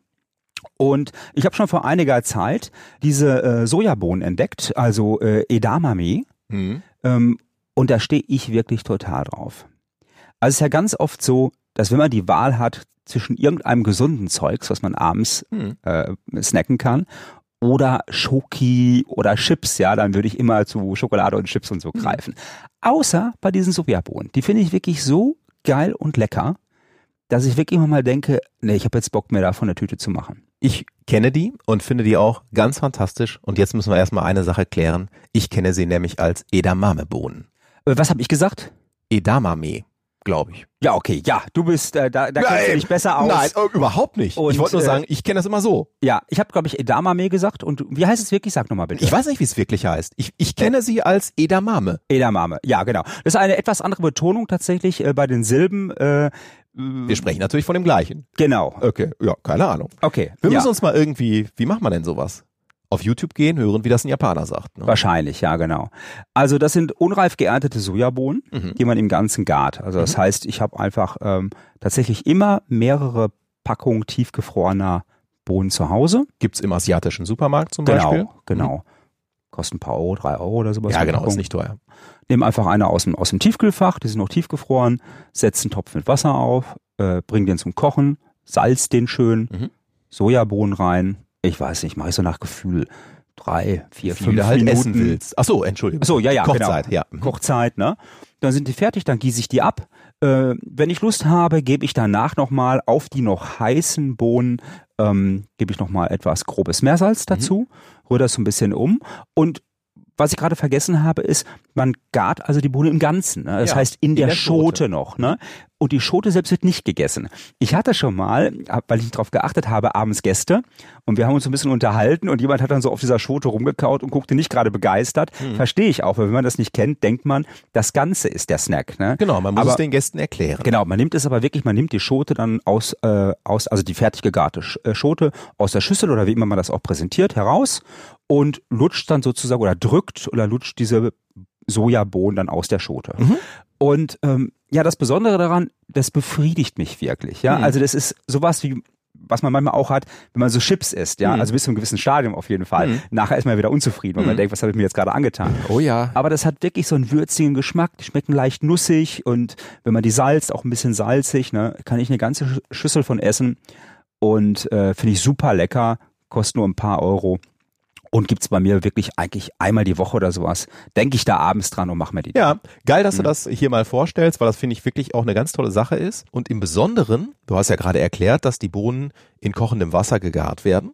Und ich habe schon vor einiger Zeit diese äh, Sojabohnen entdeckt, also äh, Edamame. Mhm. Ähm, und da stehe ich wirklich total drauf. Also es ist ja ganz oft so, dass wenn man die Wahl hat zwischen irgendeinem gesunden Zeugs, was man abends Mhm. äh, snacken kann, oder Schoki oder Chips, ja, dann würde ich immer zu Schokolade und Chips und so greifen. Außer bei diesen Sojabohnen. Die finde ich wirklich so geil und lecker, dass ich wirklich immer mal denke, nee, ich habe jetzt Bock, mir davon eine Tüte zu machen. Ich kenne die und finde die auch ganz fantastisch. Und jetzt müssen wir erstmal eine Sache klären. Ich kenne sie nämlich als Edamame-Bohnen. Äh, was habe ich gesagt? Edamame, glaube ich. Ja, okay, ja, du bist, äh, da, da kennst du dich besser aus. Nein, oh, überhaupt nicht. Und, ich wollte nur äh, sagen, ich kenne das immer so. Ja, ich habe, glaube ich, Edamame gesagt. Und wie heißt es wirklich? Sag nochmal bitte. Ich weiß nicht, wie es wirklich heißt. Ich, ich kenne sie als Edamame. Edamame, ja, genau. Das ist eine etwas andere Betonung tatsächlich äh, bei den Silben. Äh, Wir sprechen natürlich von dem gleichen. genau. Okay, ja, keine Ahnung. Okay. Wir ja. müssen uns mal irgendwie, wie macht man denn sowas? Auf YouTube gehen, hören, wie das ein Japaner sagt. Ne? Wahrscheinlich, ja, genau. Also das sind unreif geerntete Sojabohnen, Mhm. die man im Ganzen gart. Also das heißt, ich habe einfach ähm, tatsächlich immer mehrere Packungen tiefgefrorener Bohnen zu Hause. Gibt's im asiatischen Supermarkt zum Beispiel. Genau, genau. Kosten ein paar Euro, drei Euro oder sowas. Ja, die genau, Packung. ist nicht teuer. Nehmen einfach eine aus dem, aus dem Tiefkühlfach, die sind noch tiefgefroren, setzt einen Topf mit Wasser auf, äh, bring den zum Kochen, salz den schön, Mhm. Sojabohnen rein. Ich weiß nicht, mache ich so nach Gefühl. Drei, vier, Wie fünf du halt Minuten. essen willst. Ach so, Entschuldigung. Ach so, ja, ja, Kochzeit, genau. ja. Mhm. Kochzeit, ne? Dann sind die fertig, dann gieße ich die ab. Äh, wenn ich Lust habe, gebe ich danach nochmal auf die noch heißen Bohnen, ähm, gebe ich nochmal etwas grobes Meersalz dazu, rühre das so ein bisschen um und was ich gerade vergessen habe, ist, man gart also die Bohne im Ganzen. Ne? Das Ja, heißt in, in der, der Schote. Schote. noch. Ne? Und die Schote selbst wird nicht gegessen. Ich hatte schon mal, weil ich darauf geachtet habe, abends Gäste und wir haben uns so ein bisschen unterhalten und jemand hat dann so auf dieser Schote rumgekaut und guckte nicht gerade begeistert. Mhm. Verstehe ich auch, weil wenn man das nicht kennt, denkt man, das Ganze ist der Snack. Ne? Genau, man muss Aber- es den Gästen erklären. Genau, man nimmt es aber wirklich, man nimmt die Schote dann aus, äh, aus also die fertig gegarte Sch- äh, Schote aus der Schüssel oder wie immer man das auch präsentiert, heraus und lutscht dann sozusagen oder drückt oder lutscht diese Sojabohnen dann aus der Schote. Mhm. Und ähm, ja, das Besondere daran, das befriedigt mich wirklich. Ja, Mhm. also das ist sowas wie was man manchmal auch hat, wenn man so Chips isst, ja, Mhm. also bis zu einem gewissen Stadium auf jeden Fall. Mhm. Nachher ist man wieder unzufrieden, weil man Mhm. denkt, was habe ich mir jetzt gerade angetan? Oh ja. Aber das hat wirklich so einen würzigen Geschmack. Die schmecken leicht nussig und wenn man die salzt, auch ein bisschen salzig. Ne, kann ich eine ganze Sch- Schüssel von essen und äh, finde ich super lecker. Kostet nur ein paar Euro und gibt's bei mir wirklich eigentlich einmal die Woche oder sowas. Denke ich da abends dran und mache mir die. Ja, geil, dass du Mhm. das hier mal vorstellst, weil das finde ich wirklich auch eine ganz tolle Sache ist. Und im Besonderen, du hast ja gerade erklärt, dass die Bohnen in kochendem Wasser gegart werden.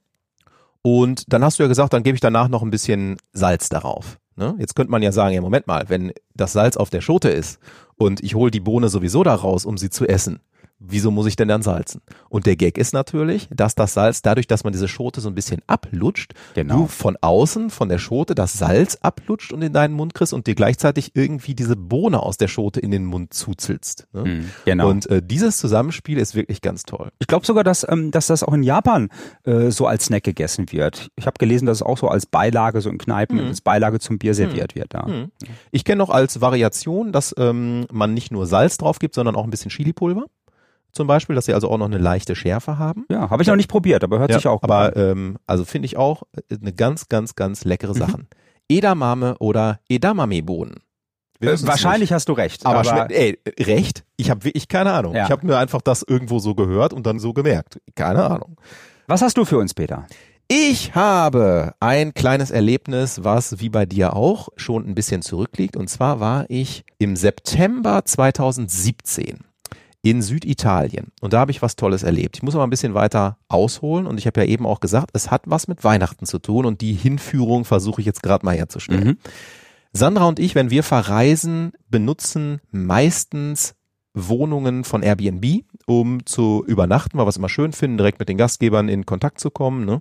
Und dann hast du ja gesagt, dann gebe ich danach noch ein bisschen Salz darauf. Ne? Jetzt könnte man ja sagen, ja Moment mal, wenn das Salz auf der Schote ist und ich hole die Bohne sowieso da raus, um sie zu essen, Wieso muss ich denn dann salzen? Und der Gag ist natürlich, dass das Salz, dadurch, dass man diese Schote so ein bisschen ablutscht, Genau. du von außen, von der Schote, das Salz ablutscht und in deinen Mund kriegst und dir gleichzeitig irgendwie diese Bohne aus der Schote in den Mund zuzelst. Ne? Mhm, genau. Und äh, dieses Zusammenspiel ist wirklich ganz toll. Ich glaube sogar, dass, ähm, dass das auch in Japan äh, so als Snack gegessen wird. Ich habe gelesen, dass es auch so als Beilage, so in Kneipen, Mhm. als Beilage zum Bier serviert wird. Ja. Mhm. Ich kenne noch als Variation, dass ähm, man nicht nur Salz drauf gibt, sondern auch ein bisschen Chilipulver. Zum Beispiel, dass sie also auch noch eine leichte Schärfe haben. Ja, habe ich noch nicht probiert, aber hört Ja, sich auch gut aber an. ähm, also finde ich auch eine ganz, ganz, ganz leckere Sache. Edamame oder Edamame-Bohnen. Wir Äh, wissen's wahrscheinlich nicht. hast du recht. Aber, Aber, schmeckt, ey, recht? Ich habe wirklich keine Ahnung. Ja. Ich habe mir einfach das irgendwo so gehört und dann so gemerkt. Keine Ahnung. was hast du für uns, Peter? Ich habe ein kleines Erlebnis, was wie bei dir auch schon ein bisschen zurückliegt. Und zwar war ich im September zweitausendsiebzehn in Süditalien. Und da habe ich was Tolles erlebt. Ich muss aber ein bisschen weiter ausholen. Und ich habe ja eben auch gesagt, es hat was mit Weihnachten zu tun. Und die Hinführung versuche ich jetzt gerade mal herzustellen. Mhm. Sandra und ich, wenn wir verreisen, benutzen meistens Wohnungen von Airbnb, um zu übernachten, weil wir es immer schön finden, direkt mit den Gastgebern in Kontakt zu kommen, ne?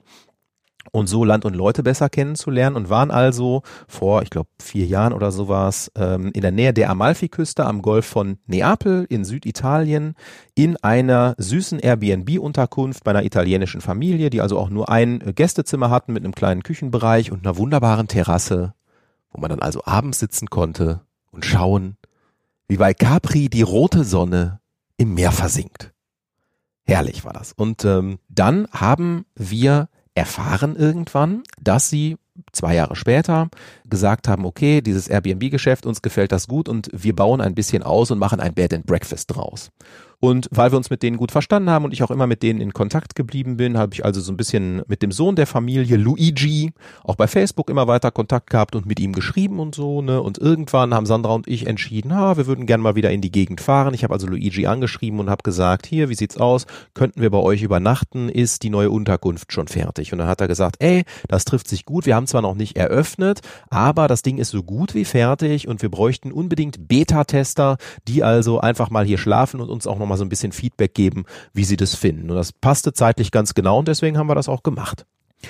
Und so Land und Leute besser kennenzulernen und waren also vor, ich glaube, vier Jahren oder sowas ähm, in der Nähe der Amalfiküste am Golf von Neapel in Süditalien in einer süßen Airbnb-Unterkunft bei einer italienischen Familie, die also auch nur ein äh, Gästezimmer hatten mit einem kleinen Küchenbereich und einer wunderbaren Terrasse, wo man dann also abends sitzen konnte und schauen, wie bei Capri die rote Sonne im Meer versinkt. Herrlich war das. Und ähm, dann haben wir erfahren irgendwann, dass sie zwei Jahre später gesagt haben, okay, dieses Airbnb-Geschäft, uns gefällt das gut und wir bauen ein bisschen aus und machen ein Bed and Breakfast draus. Und weil wir uns mit denen gut verstanden haben und ich auch immer mit denen in Kontakt geblieben bin, habe ich also so ein bisschen mit dem Sohn der Familie, Luigi, auch bei Facebook immer weiter Kontakt gehabt und mit ihm geschrieben und so, ne? Und irgendwann haben Sandra und ich entschieden, ha, wir würden gerne mal wieder in die Gegend fahren. Ich habe also Luigi angeschrieben und habe gesagt, hier, wie sieht's aus? Könnten wir bei euch übernachten? Ist die neue Unterkunft schon fertig? Und dann hat er gesagt, ey, das trifft sich gut. Wir haben zwar noch nicht eröffnet, aber das Ding ist so gut wie fertig und wir bräuchten unbedingt Beta-Tester, die also einfach mal hier schlafen und uns auch noch mal so ein bisschen Feedback geben, wie sie das finden. Und das passte zeitlich ganz genau und deswegen haben wir das auch gemacht.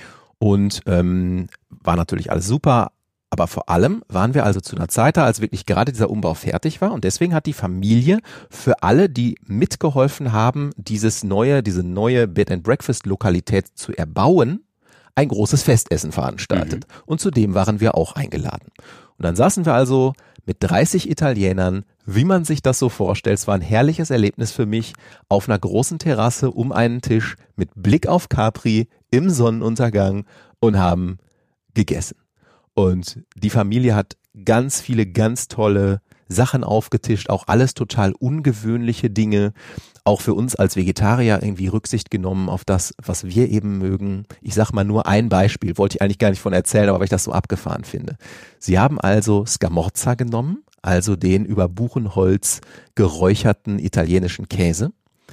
Und ähm, war natürlich alles super, aber vor allem waren wir also zu einer Zeit da, als wirklich gerade dieser Umbau fertig war und deswegen hat die Familie für alle, die mitgeholfen haben, dieses neue, diese neue Bed-and-Breakfast-Lokalität zu erbauen, ein großes Festessen veranstaltet. Mhm. Und zudem waren wir auch eingeladen. Und dann saßen wir also mit dreißig Italienern, wie man sich das so vorstellt. Es war ein herrliches Erlebnis für mich, auf einer großen Terrasse um einen Tisch mit Blick auf Capri im Sonnenuntergang und haben gegessen. Und die Familie hat ganz viele ganz tolle Sachen aufgetischt, auch alles total ungewöhnliche Dinge, auch für uns als Vegetarier irgendwie Rücksicht genommen auf das, was wir eben mögen. Ich sag mal nur ein Beispiel, wollte ich eigentlich gar nicht von erzählen, aber weil ich das so abgefahren finde. Sie haben also Scamorza genommen, also den über Buchenholz geräucherten italienischen Käse,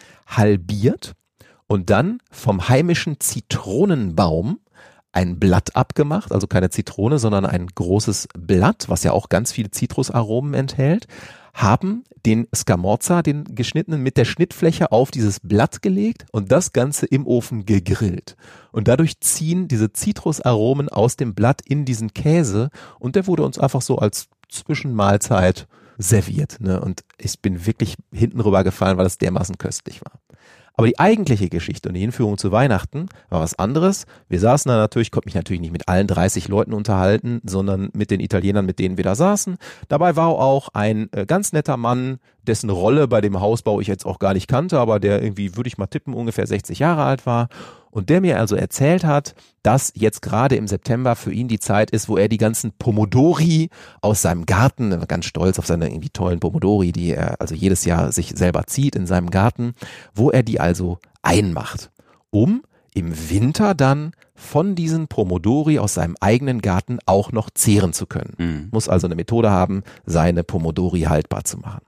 halbiert und dann vom heimischen Zitronenbaum ein Blatt abgemacht, also keine Zitrone, sondern ein großes Blatt, was ja auch ganz viele Zitrusaromen enthält, haben den Scamorza, den geschnittenen, mit der Schnittfläche auf dieses Blatt gelegt und das Ganze im Ofen gegrillt. Und dadurch ziehen diese Zitrusaromen aus dem Blatt in diesen Käse und der wurde uns einfach so als Zwischenmahlzeit serviert. Ne? Und ich bin wirklich hinten rüber gefallen, weil es dermaßen köstlich war. Aber die eigentliche Geschichte und die Hinführung zu Weihnachten war was anderes. Wir saßen da natürlich, konnte mich natürlich nicht mit allen dreißig Leuten unterhalten, sondern mit den Italienern, mit denen wir da saßen. Dabei war auch ein äh, ganz netter Mann, dessen Rolle bei dem Hausbau ich jetzt auch gar nicht kannte, aber der irgendwie, würde ich mal tippen, ungefähr sechzig Jahre alt war. Und der mir also erzählt hat, dass jetzt gerade im September für ihn die Zeit ist, wo er die ganzen Pomodori aus seinem Garten, ganz stolz auf seine irgendwie tollen Pomodori, die er also jedes Jahr sich selber zieht in seinem Garten, wo er die also einmacht, um im Winter dann von diesen Pomodori aus seinem eigenen Garten auch noch zehren zu können. Mhm. Muss also eine Methode haben, seine Pomodori haltbar zu machen.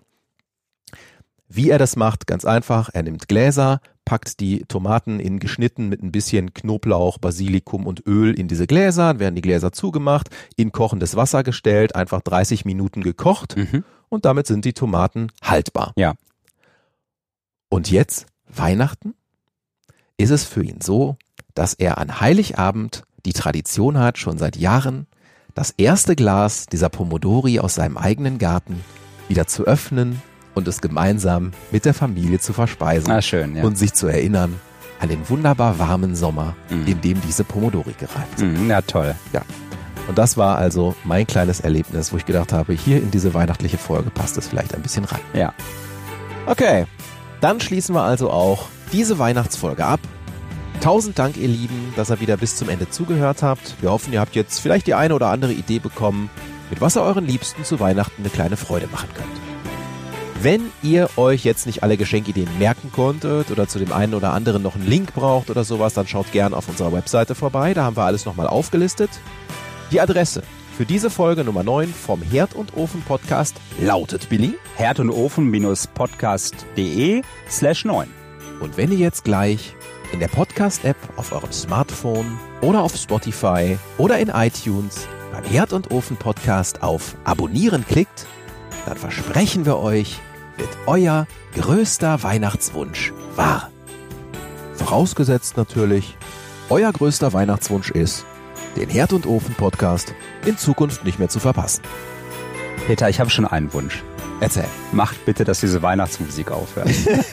Wie er das macht, ganz einfach, er nimmt Gläser, packt die Tomaten in geschnitten mit ein bisschen Knoblauch, Basilikum und Öl in diese Gläser, dann werden die Gläser zugemacht, in kochendes Wasser gestellt, einfach dreißig Minuten gekocht mhm. und damit sind die Tomaten haltbar. Ja. Und jetzt, Weihnachten, ist es für ihn so, dass er an Heiligabend die Tradition hat, schon seit Jahren, das erste Glas dieser Pomodori aus seinem eigenen Garten wieder zu öffnen und es gemeinsam mit der Familie zu verspeisen. Ah, schön, ja. Und sich zu erinnern an den wunderbar warmen Sommer, Mhm. in dem diese Pomodori gereift sind. Mhm, ja, toll. Ja. Und das war also mein kleines Erlebnis, wo ich gedacht habe, hier in diese weihnachtliche Folge passt es vielleicht ein bisschen rein. Ja. Okay, dann schließen wir also auch diese Weihnachtsfolge ab. Tausend Dank, ihr Lieben, dass ihr wieder bis zum Ende zugehört habt. Wir hoffen, ihr habt jetzt vielleicht die eine oder andere Idee bekommen, mit was ihr euren Liebsten zu Weihnachten eine kleine Freude machen könnt. Wenn ihr euch jetzt nicht alle Geschenkideen merken konntet oder zu dem einen oder anderen noch einen Link braucht oder sowas, dann schaut gern auf unserer Webseite vorbei. Da haben wir alles nochmal aufgelistet. Die Adresse für diese Folge Nummer neun vom Herd und Ofen Podcast lautet, Billy. Herd und Ofen-podcast.de slash neun. Und wenn ihr jetzt gleich in der Podcast-App auf eurem Smartphone oder auf Spotify oder in iTunes beim Herd und Ofen Podcast auf Abonnieren klickt, dann versprechen wir euch, wird euer größter Weihnachtswunsch wahr. Vorausgesetzt natürlich, euer größter Weihnachtswunsch ist, den Herd und Ofen Podcast in Zukunft nicht mehr zu verpassen. Peter, ich habe schon einen Wunsch. Erzähl. Macht bitte, dass diese Weihnachtsmusik aufhört.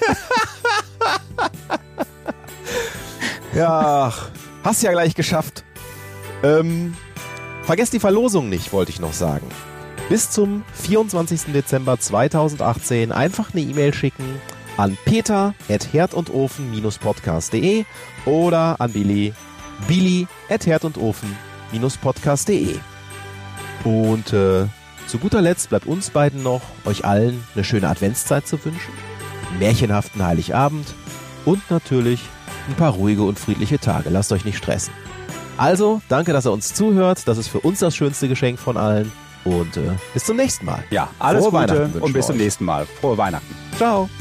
Ja, hast ja gleich geschafft. Ähm, vergesst die Verlosung nicht, wollte ich noch sagen. Bis zum vierundzwanzigsten Dezember zweitausendachtzehn einfach eine E-Mail schicken an peter at herd und ofen podcast punkt de oder an Billy, billy at herd und ofen podcast punkt de. Und äh, zu guter Letzt bleibt uns beiden noch, euch allen eine schöne Adventszeit zu wünschen, einen märchenhaften Heiligabend und natürlich ein paar ruhige und friedliche Tage. Lasst euch nicht stressen. Also, danke, dass ihr uns zuhört. Das ist für uns das schönste Geschenk von allen. Und äh, bis zum nächsten Mal. Ja, alles Frohe Gute Weihnachten wünschen und bis wir zum euch. nächsten Mal. Frohe Weihnachten. Ciao.